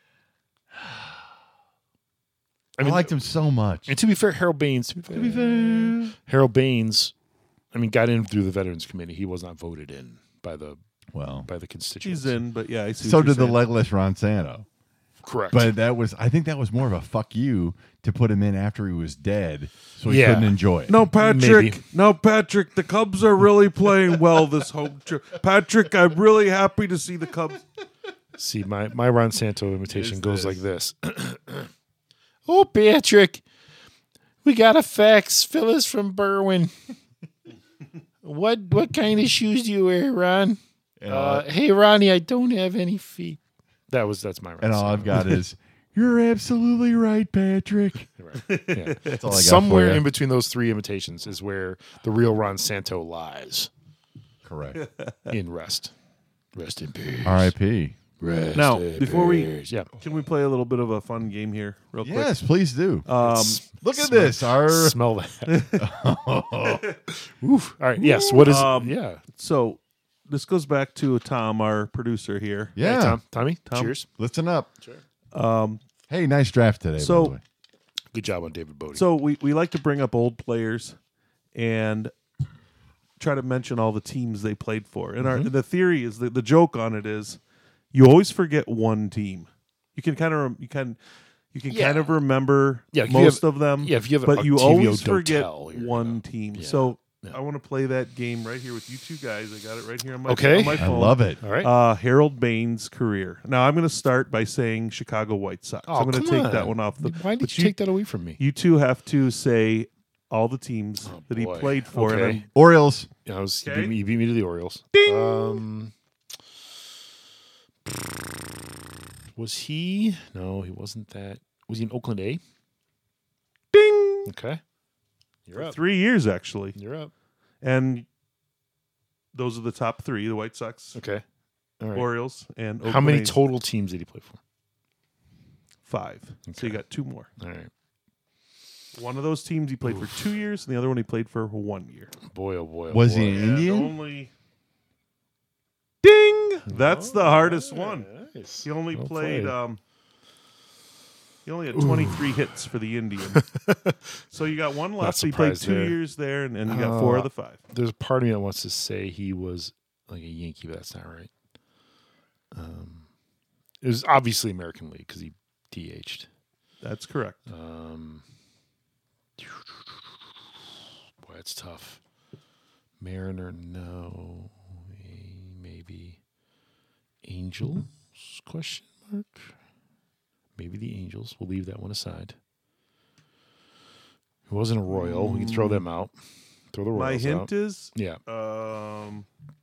I, liked him so much. And to be fair, Harold Baines, to be fair, To be fair. Harold Baines, I mean, got in through the Veterans Committee. He was not voted in by the Well, by the constituents. He's in, but yeah, I see so what you're did the saying. legless Ron Santo. Correct. But that was, I think that was more of a fuck you to put him in after he was dead, so he Yeah. couldn't enjoy it. No, Patrick. Maybe. No, Patrick. The Cubs are really playing well this home trip. Patrick, I'm really happy to see the Cubs. See, my, my Ron Santo imitation Is goes this. like this. Oh, Patrick, we got a fax. Phyllis from Berwyn. what what kind of shoes do you wear, Ron? Uh, hey, Ronnie, I don't have any feet. That was that's my Ron And all Santo. I've got is, you're absolutely right, Patrick. Right. Yeah. That's all I got Somewhere for in you. between those three imitations is where the real Ron Santo lies Correct. in rest. Rest in peace. R I P Rest Now, in before we- peace. yeah. Can we play a little bit of a fun game here, real quick? Yes, please do. Um, Look at this. Our Smell that. Oof. All right. Yes. What is? Um, yeah. so this goes back to Tom, our producer here. yeah. Hey, Tom. Tommy. Tom. Cheers. Listen up. Um, Hey, nice draft today. So- by the way. Good job on David Bodie. so we, we like to bring up old players and try to mention all the teams they played for. And Mm-hmm. our the theory is that the joke on it is you always forget one team. You can kind of you can you can Yeah. kind of remember Yeah, if you most have- of them. yeah, if you have but you Octavio always forget Dotel, you're one gonna- team. yeah, So yeah. I want to play that game right here with you two guys. I got it right here on my, Okay. on my I phone. love it. All right. Uh, Harold Baines' career. Now I'm going to start by saying Chicago White Sox. oh, I'm going to come take that on. one off. The, Why did but you take that away from me? You two have to say all the teams Oh, that he boy. played for. And Okay. I'm- Orioles. I was, you, Okay. beat me, you beat me to the Orioles. Ding! Um, was he? No, he wasn't that. Was he in Oakland A? ding! Okay. You're up. Three years actually, You're up. and those are the top three: the White Sox, Okay. All right. Orioles, and How Oakland many A's. total teams did he play for? Five. So you got two more. All right. One of those teams he played for two years, and the other one he played for one year. Boy, oh boy. Oh Was boy. he an And Indian? only. Ding! That's the hardest one. Nice. He only Well played. played. Um, he only had twenty-three hits for the Indian. So you got one left. He played surprised two there. years there, and, and you got four Uh, of the five. There's a part of me that wants to say he was like a Yankee, but that's not right. Um, it was obviously American League because he D H'd. That's correct. Um, boy, it's tough. Mariner, no. Maybe Angels? Question mark. Maybe the Angels. We'll leave that one aside. It wasn't a Royal. We can throw them out. Throw the My Royals hint out. is Yeah. um,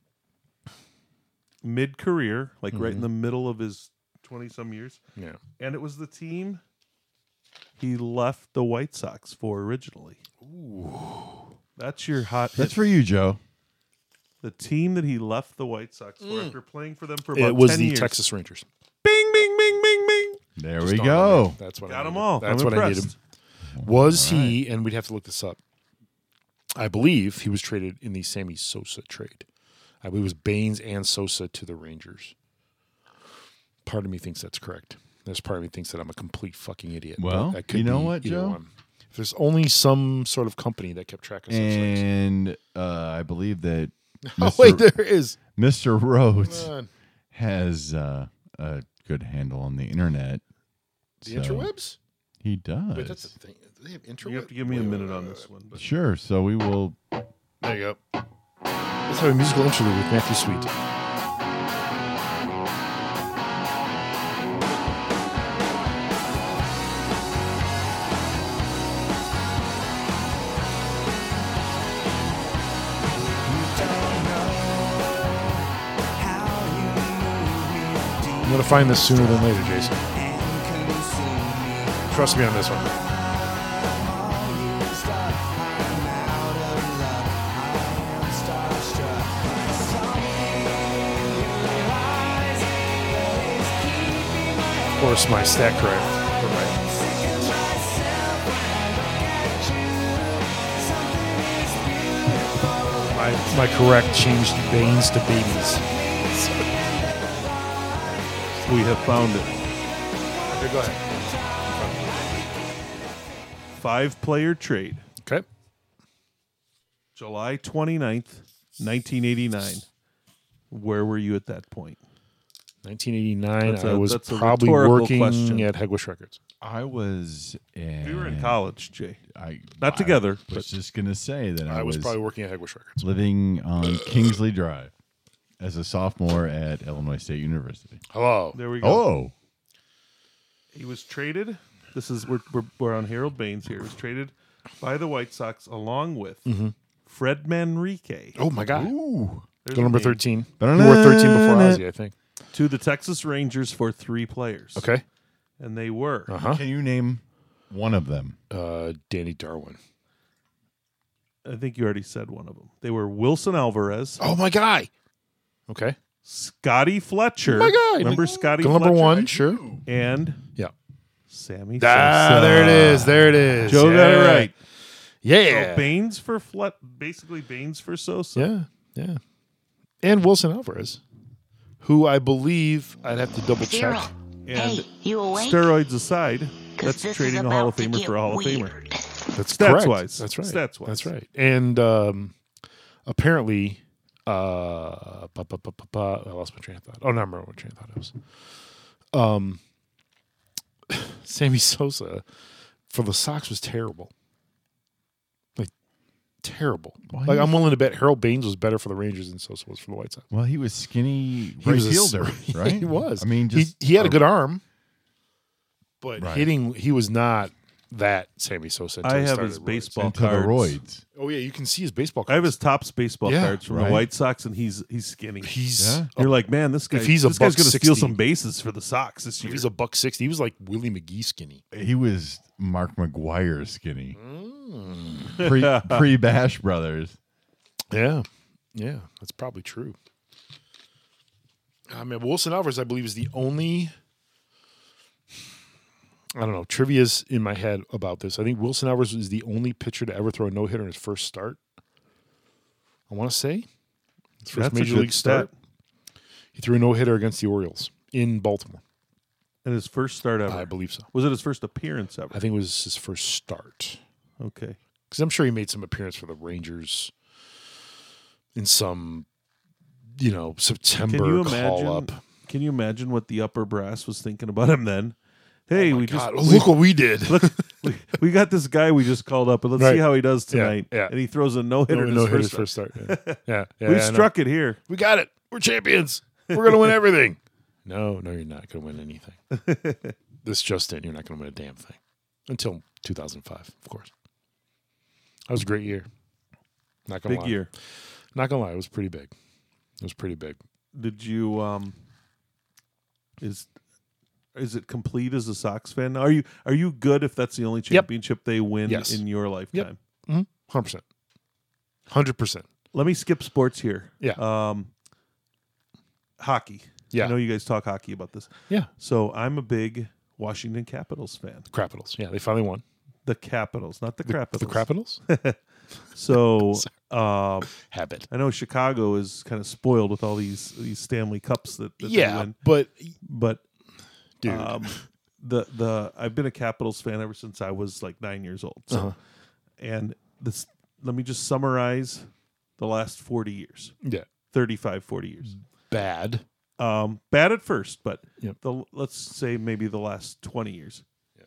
mid-career, like right in the middle of his twenty-some years, Yeah. and it was the team he left the White Sox for originally. That's your hot hit. That's for you, Joe. The team that he left the White Sox for after playing for them for about It was ten the years. Texas Rangers. Bing, bing, bing, bing, bing. There Just we dawned on go. me. That's what I Got them needed. all. That's I'm what I needed. impressed. Was he, and we'd have to look this up, I believe he was traded in the Sammy Sosa trade. I believe it was Baines and Sosa to the Rangers. Part of me thinks that's correct. There's part of me thinks that I'm a complete fucking idiot. but Well, I could you know be what, either Joe? one. If there's only some sort of company that kept track of such things. And uh, I believe that Oh, Mister wait, there is. Mister Rhodes Come on. has uh, a good handle on the internet. The So interwebs? He does. Wait, that's a thing. Do they have interwebs? You have to give me a minute on this one. But Sure. So we will. There you go. Let's have a musical interlude with Matthew Sweet. I'm going to find this sooner than later, Jason. Trust me on this one. Of course, my stat correct. but my- My, my correct changed Baines to babies. we have found it. Okay, go ahead. Five player trade. Okay. July twenty-ninth, nineteen eighty-nine. Where were you at that point? nineteen eighty-nine, That's I a- was that's a probably rhetorical working question. at Hegwish Records. I was. In, We were in college, Jay. I Not I together, was but- just gonna say that I, I was probably working at Hegwish Records. living on Kingsley Drive as a sophomore at Illinois State University. Hello. There we go. Oh, He was traded. This is we're, we're, we're on Harold Baines here. He was traded by the White Sox along with Fred Manrique Oh, my God. ooh, There's Go a number name. thirteen. Who wore thirteen before Ozzy, I think. to the Texas Rangers for three players. Okay. And they were Uh-huh. Can you name one of them? Uh, Danny Darwin. I think you already said one of them. They were Wilson Alvarez, Oh, my guy. Okay. Scotty Fletcher. My guy. Remember Scotty Go number Fletcher? one, sure. And Yeah. Sammy Ah, Sosa. there it is. There it is. Joe got it Yeah. right. Yeah. So Baines for Flet, basically Baines for Sosa. Yeah. Yeah. And Wilson Alvarez, who I believe I'd have to double Cyril, check. And hey, you awake? steroids aside, 'Cause that's this trading is a Hall of about to Famer get for a Hall of Famer. weird. That's Stats correct. wise. That's right. Stats wise. That's right. And um, apparently, uh, ba, ba, ba, ba, ba, I lost my train of thought. Oh, no, I remember what train of thought it was. Um, Sammy Sosa for the Sox was terrible. Like, terrible. Why like, is- I'm willing to bet Harold Baines was better for the Rangers than Sosa was for the White Sox. Well, he was skinny He right was a s- fielder, right? He was. I mean, he, just he had a good arm, but Right. hitting, he was not that Sammy Sosa. until I he have started his roids. baseball into the cards. roids. Oh yeah, you can see his baseball I have cards. his Topps baseball Yeah, cards from right. the White Sox, and he's he's skinny. He's Yeah. You're like, man, this guy. If he's a this guy's buck going to steal sixty. some bases for the Sox this if year. he's a buck sixty. He was like Willie McGee skinny. He was Mark McGuire skinny. Mm. Pre pre Bash Brothers. Yeah, yeah, that's probably true. I mean, Wilson Alvarez, I believe, is the only. I don't know. Trivia's in my head about this. I think Wilson Alvarez is the only pitcher to ever throw a no hitter in his first start. I want to say his first That's a major good league start. stat. He threw a no hitter against the Orioles in Baltimore. And his first start ever. I believe so. Was it his first appearance ever? I think it was his first start. Okay. Because I'm sure he made some appearance for the Rangers in some, you know, September Can you call imagine? up. Can you imagine what the upper brass was thinking about him then? Hey, Oh my we God, just look what we did. look, we, we got this guy we just called up, and let's Right. see how he does Yeah, tonight. yeah. And he throws a no hitter. no, in no his hit first his first start. Yeah, yeah, yeah, we yeah, I know. struck it here. We got it. We're champions. We're gonna win everything. No, no, you're not gonna win anything. This just in, you're not gonna win a damn thing until two thousand five, of course. That was a great year. Not gonna Big lie. year. Not gonna lie, it was pretty big. It was pretty big. Did you um? Is is it complete as a Sox fan? now? Are you are you good if that's the only championship they win Yes. in your lifetime? Hundred percent. Hundred percent. Let me skip sports here. Yeah. Um, hockey. Yeah. I know you guys talk hockey about this. Yeah. So I'm a big Washington Capitals fan. Capitals. Yeah, they finally won. The Capitals, not the The, Crapitals. the Capitals? So um, Habit. I know Chicago is kind of spoiled with all these these Stanley Cups that, that they Yeah, win. but But dude, um, the the I've been a Capitals fan ever since I was like nine years old. So, Uh-huh. and this let me just summarize the last forty years, yeah, thirty-five, forty years. bad. Um, bad at first, but Yep. the let's say maybe the last twenty years.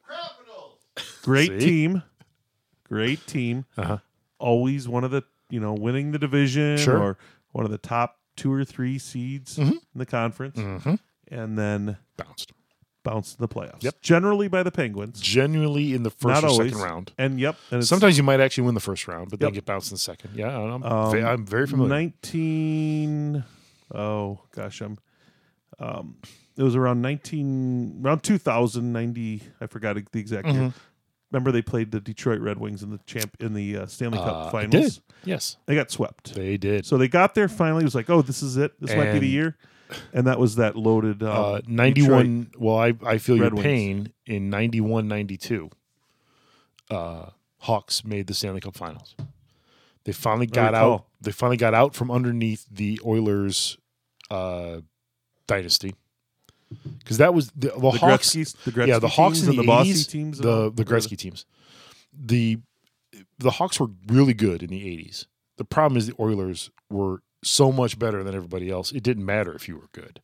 Great See? team, great team. Uh-huh. Always one of the you know winning the division Sure. or one of the top two or three seeds Mhm. in the conference, Mm-hmm. and then Bounced. bounce to the playoffs. Yep. Generally by the Penguins. Genuinely in the first Not or always. second round. And yep. And it's Sometimes you might actually win the first round, but then Yep. get bounced in the second. Yeah, I'm, um, ve- I'm very familiar. Nineteen. Oh gosh, I'm. Um, it was around nineteen, around two thousand ninety. I forgot the exact year. Mhm. Remember they played the Detroit Red Wings in the champ in the uh, Stanley Uh, Cup I finals. did. Yes, They got swept. they did. So they got there finally. It was like, oh, this is it. This might be the And- year. And that was that loaded um, uh, Detroit. ninety-one. Well, I, I feel your Red Wings. pain. In ninety-one ninety-two, uh, Hawks made the Stanley Cup Finals. They finally got recall. out. They finally got out from underneath the Oilers uh, dynasty, because that was the, the, the Hawks. Gretzky, the Gretzky yeah, the Hawks teams in and the, the Bossy eighties, teams. and the all- the Gretzky teams. The the Hawks were really good in the eighties. The problem is the Oilers were so much better than everybody else. It didn't matter if you were good.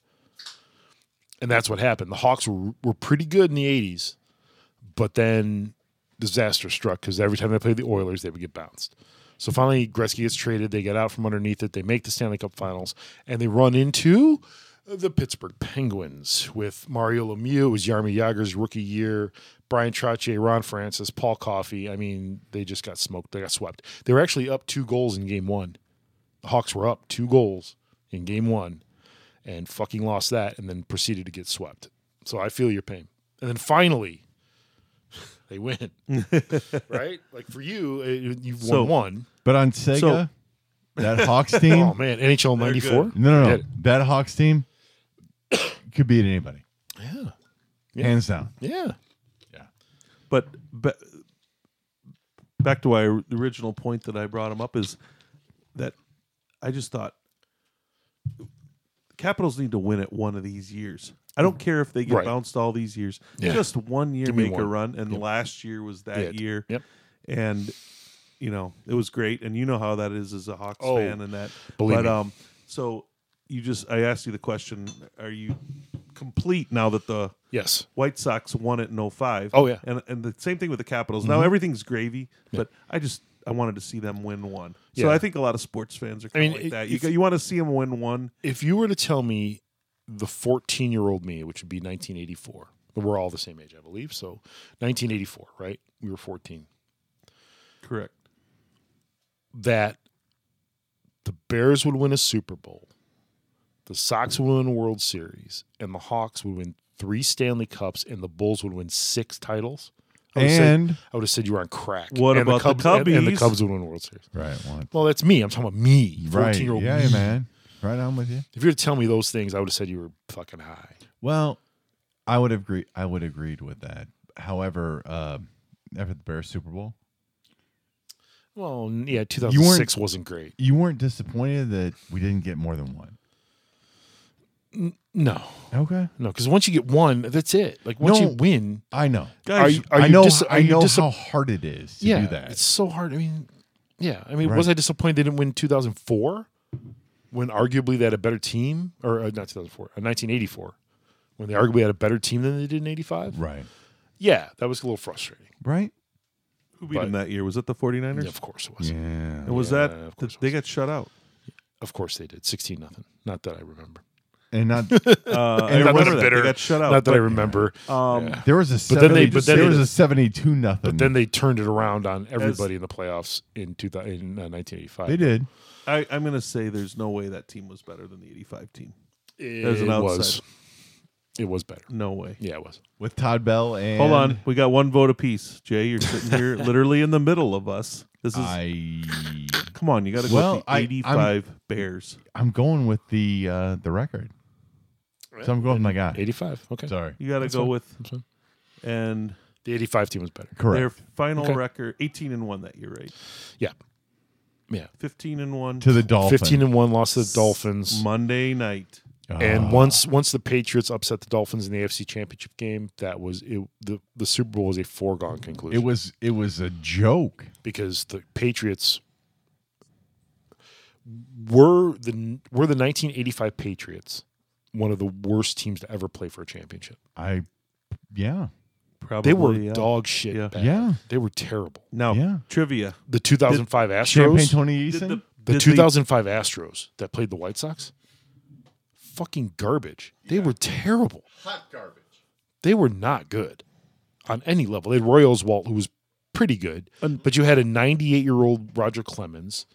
And that's what happened. The Hawks were were pretty good in the eighties, but then disaster struck because every time they played the Oilers, they would get bounced. So finally, Gretzky gets traded. They get out from underneath it. They make the Stanley Cup Finals, and they run into the Pittsburgh Penguins with Mario Lemieux. It was Jaromir Jagr's rookie year. Brian Trottier, Ron Francis, Paul Coffey. I mean, they just got smoked. They got swept. They were actually up two goals in game one. The Hawks were up two goals in game one and fucking lost that and then proceeded to get swept. So I feel your pain. And then finally, they win. Right? Like for you, uh, you've won So- one. But on Sega, So- that Hawks team, Oh, man. N H L ninety-four? no, no, no, Yeah. that Hawks team could beat anybody, Yeah. Yeah. hands down. Yeah. But, but back to my original point that I brought him up is that I just thought Capitals need to win it one of these years. I don't care if they get Right. bounced all these years. Yeah. Just one year Give me make a one. run, and Yep. last year was that Yeah. year. Yep. And you know it was great, and you know how that is as a Hawks Oh, fan, and that. believe but me. um, so you just I asked you the question: are you complete now that the Yes. White Sox won it in oh five? Oh, yeah. and and the same thing with the Capitals. Now Mhm. everything's gravy, but I just I wanted to see them win one. So Yeah. I think a lot of sports fans are I kind mean, of like it- that. You if- got- you want to see them win one. If you were to tell me the fourteen-year-old me, which would be nineteen eighty-four, we're all the same age, I believe. So nineteen eighty-four, right? We were fourteen. Correct. That the Bears would win a Super Bowl, the Sox would win a World Series, and the Hawks would win three Stanley Cups, and the Bulls would win six titles. I would have said, And I would have said you were on crack. What and about the Cubs, and, and the Cubbies? Cubs would win a World Series. right, one, Well, that's me. I'm talking about me, right, fourteen-year-old yeah, me. man, right on with you. If you were to tell me those things, I would have said you were fucking high. Well, I would agree. I would agreed with that. However, uh, after the Bears Super Bowl, Well, n- yeah, two thousand six wasn't great. you weren't disappointed that we didn't get more than one. No, Okay, no, because once you get one, that's it. Like once No. you win, I know. Guys, are you, are I you know. dis- are I you know dis- how hard it is to yeah, do that. it's so hard. I mean, yeah, I mean, Right. was I disappointed they didn't win two thousand four when arguably they had a better team, or uh, not two thousand four, uh, nineteen eighty-four when they arguably had a better team than they did in eighty-five? Right. Yeah, that was a little frustrating. Right. Who beat But- them that year? Was it the 49ers? Yeah, of course it was. Yeah. And was Yeah, that of course it they was. got shut out? Of course they did. sixteen nothing. Not that I remember. And not Uh, I And that remember was that. bitter. They got shut out. Not that I but, remember. um, Yeah. there was a But then they- seventy, but then there they- was a seventy-two nothing. But then they turned it around on everybody in the playoffs in two thousand, in uh, nineteen eighty-five. they did. I, I'm going to say there's no way that team was better than the eighty-five team. It There's an was. outside. It was better. No way. Yeah, it was. With Todd Bell and Hold on, we got one vote apiece. Jay, you're sitting here literally in the middle of us. This is I come on. You got to go Well, with the I- eighty-five Bears. I'm going with the uh, the record. So I'm going with my guy. eighty-five. Okay. Sorry. You got to That's go fine. with That's fine. and The eighty-five team was better. Correct. their final Okay. record eighteen and one that year, right? Yeah. Yeah. fifteen and one to the Dolphins. fifteen and one lost to the Dolphins. Monday night. And Ah. once once the Patriots upset the Dolphins in the A F C Championship game, that was it, the the Super Bowl was a foregone conclusion. It was it was a joke. because the Patriots were the were the nineteen eighty-five Patriots one of the worst teams to ever play for a championship. I yeah. Probably They were yeah. dog shit. Yeah. bad. Yeah. They were terrible. Now Yeah. trivia. The two thousand five Champagne Astros, Tony Did Eason. the, the did two thousand five Astros that played the White Sox, fucking garbage. They were terrible. Hot garbage. They were not good on any level. They had Roy Oswalt, who was pretty good, but you had a ninety-eight-year-old Roger Clemens.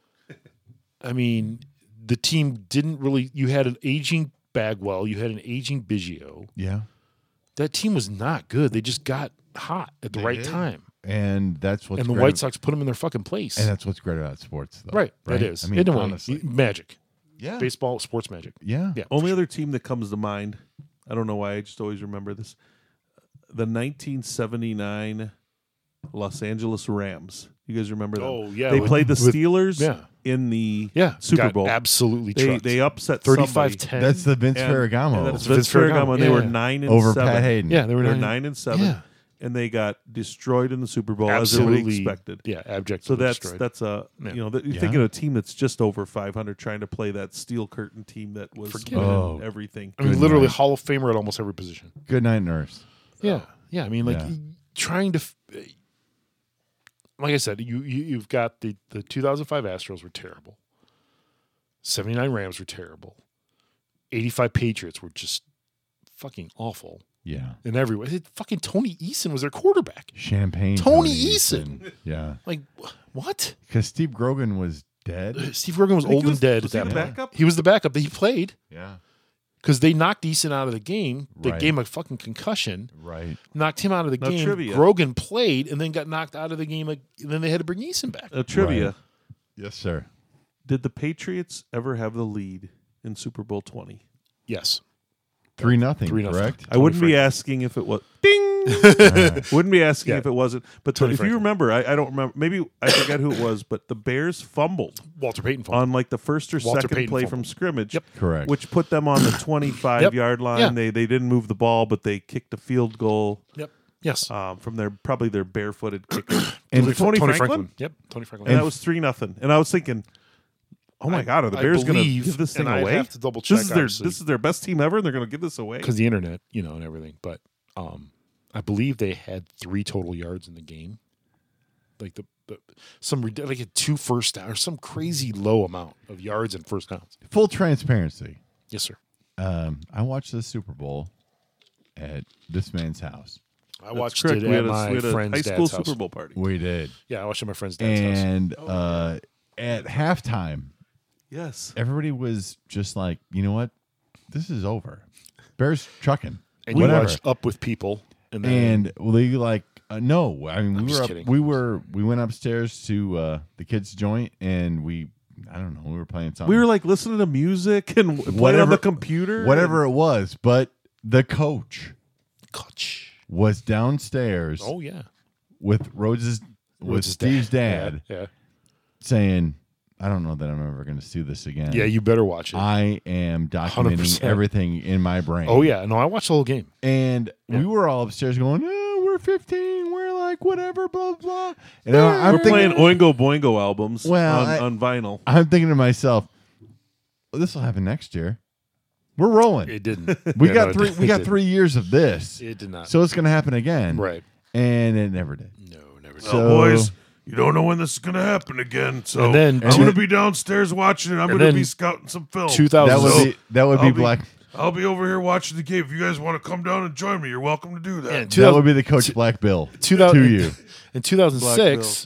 I mean, the team didn't really. You had an aging Bagwell. You had an aging Biggio. Yeah. That team was not good. They just got hot at the They right did. time, And that's what's and the great White ab- Sox put them in their fucking place. And that's what's great about sports, though. right, that is. I mean, in a way, honestly. magic, Yeah. baseball, sports magic. Yeah. Yeah, Only other team that comes to mind, I don't know why, I just always remember this. The nineteen seventy-nine Los Angeles Rams. You guys remember them? Oh, yeah, They with- played the with- Steelers yeah. in the yeah, Super got Bowl. absolutely They trucked. they upset thirty-five somebody. ten. That's the Vince And- Ferragamo and that's Vince Vince Ferragamo. Ferragamo, And they were yeah. nine and over seven. Pat Hayden. yeah, they were They're nine, nine and seven. Yeah. And they got destroyed in the Super Bowl absolutely as everybody expected. Yeah, abject. So that's destroyed. that's a Yeah. you know that, you're Yeah. thinking of a team that's just over five hundred trying to play that steel curtain team that was Forget winning it. Oh. everything. I mean, Good literally night. Hall of Famer at almost every position. Good night, nurse. Yeah, yeah. I mean, like Yeah. trying to, f- like I said, you, you you've got the the two thousand five Astros were terrible. seventy-nine Rams were terrible. eighty-five Patriots were just fucking awful Yeah. in every way. Fucking Tony Eason was their quarterback. Champagne Tony Yeah. Like wh- what? Because Steve Grogan was dead. Steve Rogan was I think old he was- and dead was at he that the point. backup? He was the backup that he played Yeah. because they knocked Eason out of the game. They Right. gave him a fucking concussion. Right. Knocked him out of the Now, game. trivia. Grogan played and then got knocked out of the game. Like, and then they had to bring Eason back. Uh, trivia: Right. Yes, sir. did the Patriots ever have the lead in Super Bowl twenty? Yes. Three nothing. Three nothing. Correct. I wouldn't be Franklin. asking if it was ding. Wouldn't be asking Yeah. if it wasn't. But Tony if Franklin. you remember, I, I don't remember. Maybe I forget who it was, but the Bears fumbled Walter Payton fumbled. on like the first or Walter second Payton play fumbled. from scrimmage. Yep. Correct. Which put them on the twenty-five Yep. yard line. Yeah. They they didn't move the ball, but they kicked a field goal Yep. Yes. um, from their probably their barefooted kicker. And Was it Tony, Franklin? Yep. Tony Franklin. And that was three nothing. And I was thinking, oh my I- God, are the I Bears going to believe, give this thing and I'd away? have to double check, This is their obviously. this is their best team ever, and they're going to give this away. because the internet, you know, and everything. But um, I believe they had three total yards in the game. Like the, the some rid- like a two first down or some crazy low amount of yards and first downs. Full transparency. Yes, sir. Um, I watched the Super Bowl at this man's house. I That's watched correct. it We at had a, my we had a friend's high school dad's house. Super Bowl party. We did. Yeah, I watched it at my friend's dad's house. And uh, at halftime, Yes. everybody was just like, you know what? This is over. Bears trucking. And you Whatever. watched Up with People, and then And we like uh, no, I mean we I'm were just up, kidding. we were we went upstairs to uh, the kids' joint and we I don't know we were playing something We were like listening to music and playing on Whatever- the computer. whatever it was, but the coach Coach. was downstairs Oh yeah, with Rhodes' with Rhodes' Steve's dad, Yeah, saying, "I don't know that I'm ever going to see this again." yeah. Yeah, you better watch it. I am documenting one hundred percent. everything in my brain. oh yeah, no, I watched the whole game. And Yeah. we were all upstairs going, "Oh, we're fifteen. We're like whatever, blah blah." And I'm We're thinking, playing Oingo Boingo albums Well, on, I- on vinyl. I'm thinking to myself, well, "This will happen next year. We're rolling. It didn't. we Yeah, got no, it three. did- We it got didn't. three years of this, It did not. so it's going to happen again." right. And it never did. No, never. did. So, boys, you don't know when this is going to happen again. So And then- I'm and going to then- be downstairs watching it. I'm and going to then be scouting some film. two that thousand. would So, be that would I'll be be- Black. I'll be over here watching the game. If you guys want to come down and join me, you're welcome to do that. Yeah, That 2000 would be the Coach Black Bill two thousand to you. in two thousand six.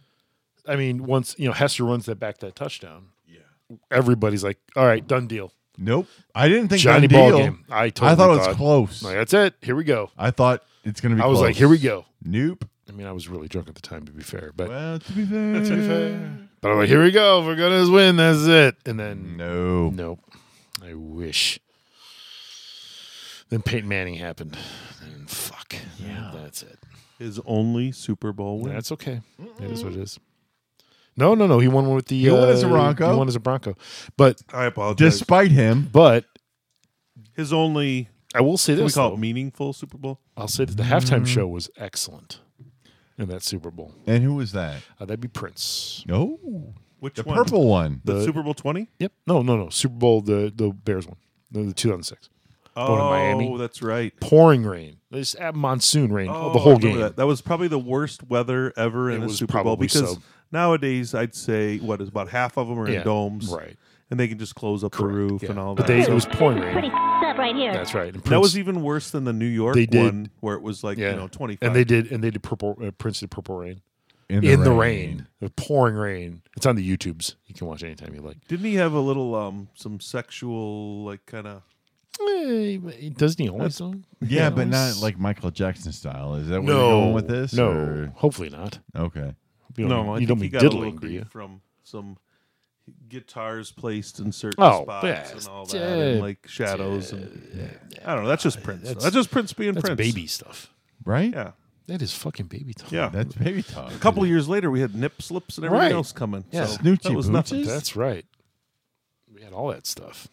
I mean, once you know Hester runs that back that touchdown. Yeah, everybody's like, "All right, done deal." Nope, I didn't think Johnny done ball deal. game. I totally I thought it was thought, close. like, that's it. Here we go. I thought it's going to be. I was close. like, "Here we go." Nope. I mean, I was really drunk at the time, to be fair, but Well, to be fair, but I'm like, "Here we go. We're gonna win. That's it." And then no. nope. I wish. Then Peyton Manning happened. And fuck. Yeah. That's it. His only Super Bowl win. That's okay. It is what it is. No, no, no. He won with the. He won uh, as a Bronco. He won as a Bronco. But I apologize. Despite him, but His only, I will say can we this. call though. it meaningful Super Bowl? I'll say that the halftime show was excellent in that Super Bowl. and who was that? Uh, that'd be Prince. Oh, Which the one? purple one. The, The- Super Bowl twenty? Yep. No, no, no. Super Bowl, the the Bears one, the, the two thousand six. Oh, to Miami. that's right. Pouring rain. This uh, monsoon rain. Oh, the I whole remember game. That. that was probably the worst weather ever in It a was Super Bowl probably because so. nowadays I'd say what is about half of them are Yeah, in domes, right. And they can just close up Correct, the roof yeah. and all But that. they, So it was pouring rain. Pretty up right here. That's right. And that was Prince- even worse than the New York They did- one where it was like yeah. you know twenty five. And they did, and they did purple. Uh, Prince did purple rain in in the rain, the pouring rain. It's on the YouTubes. You can watch anytime you like. Didn't he have a little um some sexual like kind of? Eh, doesn't he always? though? Yeah, but not Always? like Michael Jackson style. Is that where No, you're going with this? No, or- hopefully not. Okay. You don't, No, I you think don't he mean got a little diddling, do grief you? from some guitars placed in certain Oh, spots yeah, and all it's, that, uh, and like shadows and I don't know. That's just Prince. That's, that's- just Prince being That's Prince. baby stuff. Right? Yeah, That is fucking baby talk. yeah. That's baby talk. A couple of years later, we had nip slips and everything Right. else coming. Yeah. So Snoochie that was nothing. Boochies? That's right. We had all that stuff.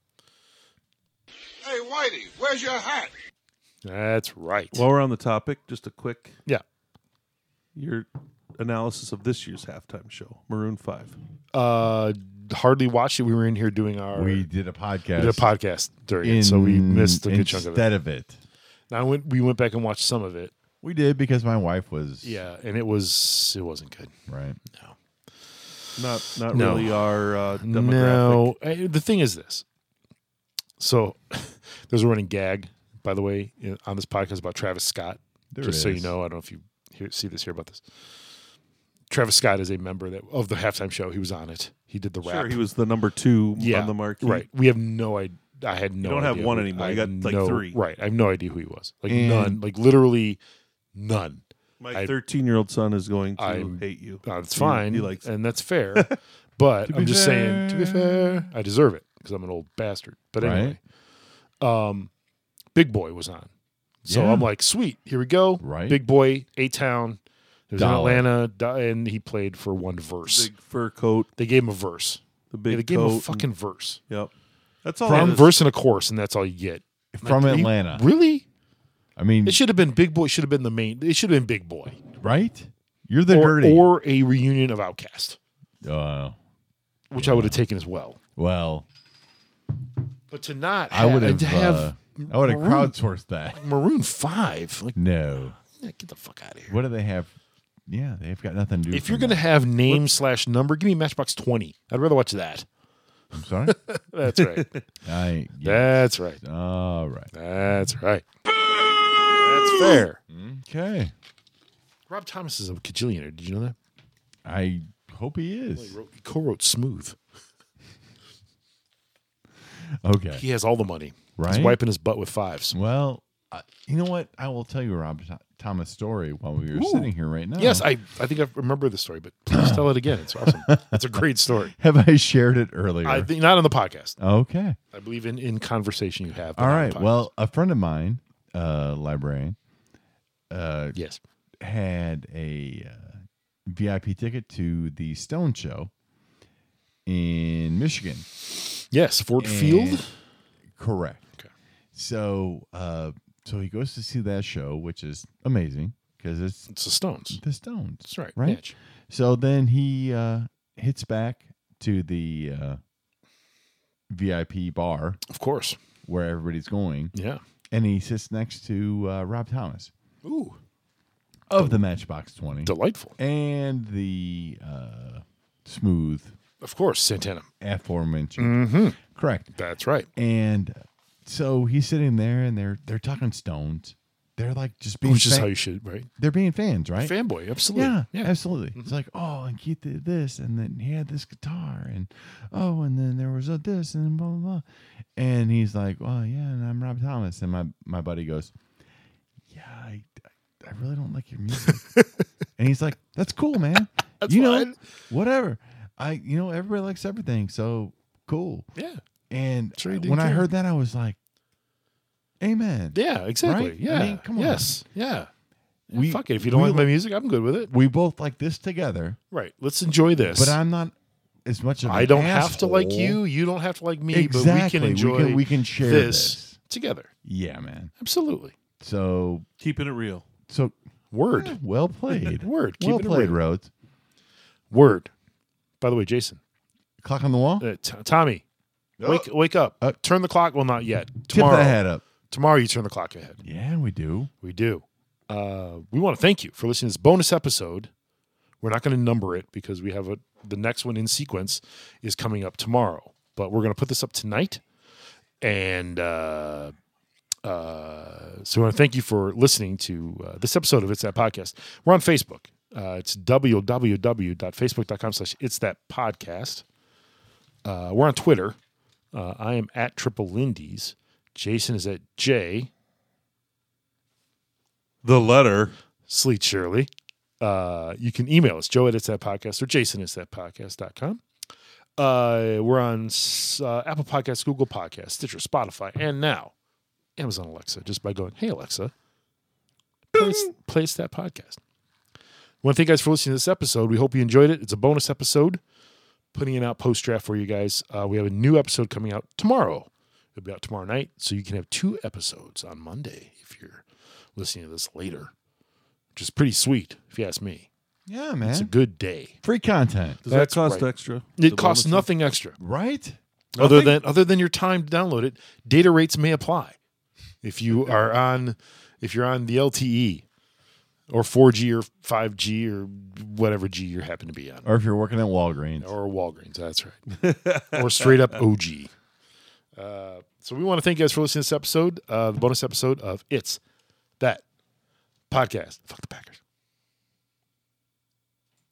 Hey, Whitey, where's your hat? That's right. While we're on the topic, just a quick yeah. your analysis of this year's halftime show, Maroon Five. Uh, hardly watched it. We were in here doing our. We did a podcast. we did a podcast during in, it, so we missed a good chunk of it. Instead of it. Now we went, we went back and watched some of it. We did because my wife was. Yeah, and it was it wasn't good. Right. No. Not not No. really our uh, demographic. No, I- the thing is this. So, there's a running gag, by the way, in- on this podcast about Travis Scott. There Just it so you is. know, I don't know if you hear, see this, hear about this. Travis Scott is a member that of the halftime show. He was on it. He did the Sure, rap. he was the number two yeah, on the marquee. Right. We have no idea. I had no. don't have idea one who- anymore. I You got, had like, no- three. Right. I have no idea who he was. Like And- none. Like literally none. My I- thirteen-year-old son is going to I'm- hate you. Uh, it's He- fine, He likes. and that's fair. But To I'm be just saying, to be fair. fair, I deserve it because I'm an old bastard. But anyway, um, Big Boy was on, so Yeah. I'm like, sweet, here we go. Right. Big Boy, A Town. It was Dollar. in Atlanta, do- and he played for one verse. Big fur coat, They gave him a verse. the Yeah, big they gave coat. him a and- fucking verse. Yep. That's all. From it is. verse and a chorus, and that's all you get. From Like, you- Atlanta. Really? I mean, It should have been Big Boy. Should have been the main. It should have been Big Boy, right? You're the or, dirty. or a reunion of Outkast, Uh, which I would have taken as well. well, But to not, I would have, have. to have Uh, I would have Maroon- crowdsourced that. Maroon Five. Like, No. yeah, get the fuck out of here. What do they have? Yeah, they've got nothing to do. If you're from gonna that. have name slash number, give me Matchbox Twenty. I'd rather watch that. I'm sorry. That's right. I. Yeah. That's right. All right. That's right. That's fair. Okay. Rob Thomas is a cajillionaire. Did you know that? I hope he He, is. wrote, he co-wrote "Smooth." Okay. He has all the money. Right? He's wiping his butt with fives. Well, uh, you know what? I will tell you Rob Th- Thomas' story while we were Ooh. sitting here right now. Yes, I, I think I remember the story, but please tell it again. It's awesome. It's a great story. Have I shared it earlier? I think not on the podcast. Okay. I believe in, in conversation you have. but All not on right. the podcast. Well, a friend of mine, uh, librarian, uh, yes. had a uh, V I P ticket to the Stone Show in Michigan. Yes, Ford And- Field. Correct. Okay. So, uh, so he goes to see that show, which is amazing because it's It's the Stones. the Stones. That's right. Right. Mitch. So then he uh, hits back to the uh, V I P bar Of course. where everybody's going, Yeah. and he sits next to uh, Rob Thomas Ooh. of the Matchbox twenty Delightful. and the uh, Smooth Of course, Santana. aforementioned. Mm-hmm. Correct. That's right. And so he's sitting there, and they're they're talking Stones. They're like just being Which is fan- how you should, right? they're being fans, right? Fanboy, absolutely. Yeah, Yeah. absolutely. It's like, oh, and Keith did this, and then he had this guitar, and oh, and then there was a this, and blah blah blah. And he's like, oh yeah, and I'm Rob Thomas, and my my buddy goes, yeah, I, I really don't like your music, and he's like, that's cool, man. That's you fine. know, whatever. I you know everybody likes everything, so cool. Yeah. And Sure you do when I care. heard that, I was like, Amen. Yeah, exactly. Right? Yeah. I mean, come on. Yes. Yeah. We, Fuck it. If you don't we, like my music, I'm good with it. we both like this together, Right. Let's enjoy this. but I'm not as much of an I don't have to like asshole. you. You don't have to like me. Exactly. But we can enjoy we can, we can share this, this. together. Yeah, man. Absolutely. So, Keeping it real. so Word. yeah, well played. Word. well Keeping it played, real. Rhodes. Word. By the way, Jason, Clock on the wall. uh, t- Tommy, wake wake up. Uh, turn the clock. Well, not yet. Tip Tomorrow. that head up. Tomorrow, you turn the clock ahead. Yeah, we do. We do. Uh, we want to thank you for listening to this bonus episode. We're not going to number it because we have a the next one in sequence is coming up tomorrow. But we're going to put this up tonight, and uh, uh, so we want to thank you for listening to uh, this episode of It's That Podcast. We're on Facebook. Uh, it's w w w dot facebook dot com slash It's That Podcast. Uh, we're on Twitter. Uh, I am at Triple Lindy's. Jason is at J. The letter. Sleet Shirley. Uh, you can email us, Joe at It's That Podcast or Jason at It's That Podcast dot com. Uh, we're on uh, Apple Podcasts, Google Podcasts, Stitcher, Spotify, and now Amazon Alexa, just by going, hey, Alexa, play, It's- play It's That Podcast. I want to thank you guys for listening to this episode. We hope you enjoyed it. It's a bonus episode, putting it out post-draft for you guys. Uh, we have a new episode coming out tomorrow. It'll be out tomorrow night, so you can have two episodes on Monday if you're listening to this later, which is pretty sweet, if you ask me. Yeah, man. It's a good day. Free content, Does That's that cost right. extra? It The costs bonus? nothing extra. right? Other Nothing? than other than your time to download it. Data rates may apply if you are on if you're on the L T E or four G or five G or whatever G you happen to be on, Or if you're working at Walgreens. or Walgreens. That's right, or straight up O G. Uh, so we want to thank you guys for listening to this episode, uh, the bonus episode of It's That Podcast. Fuck the Packers.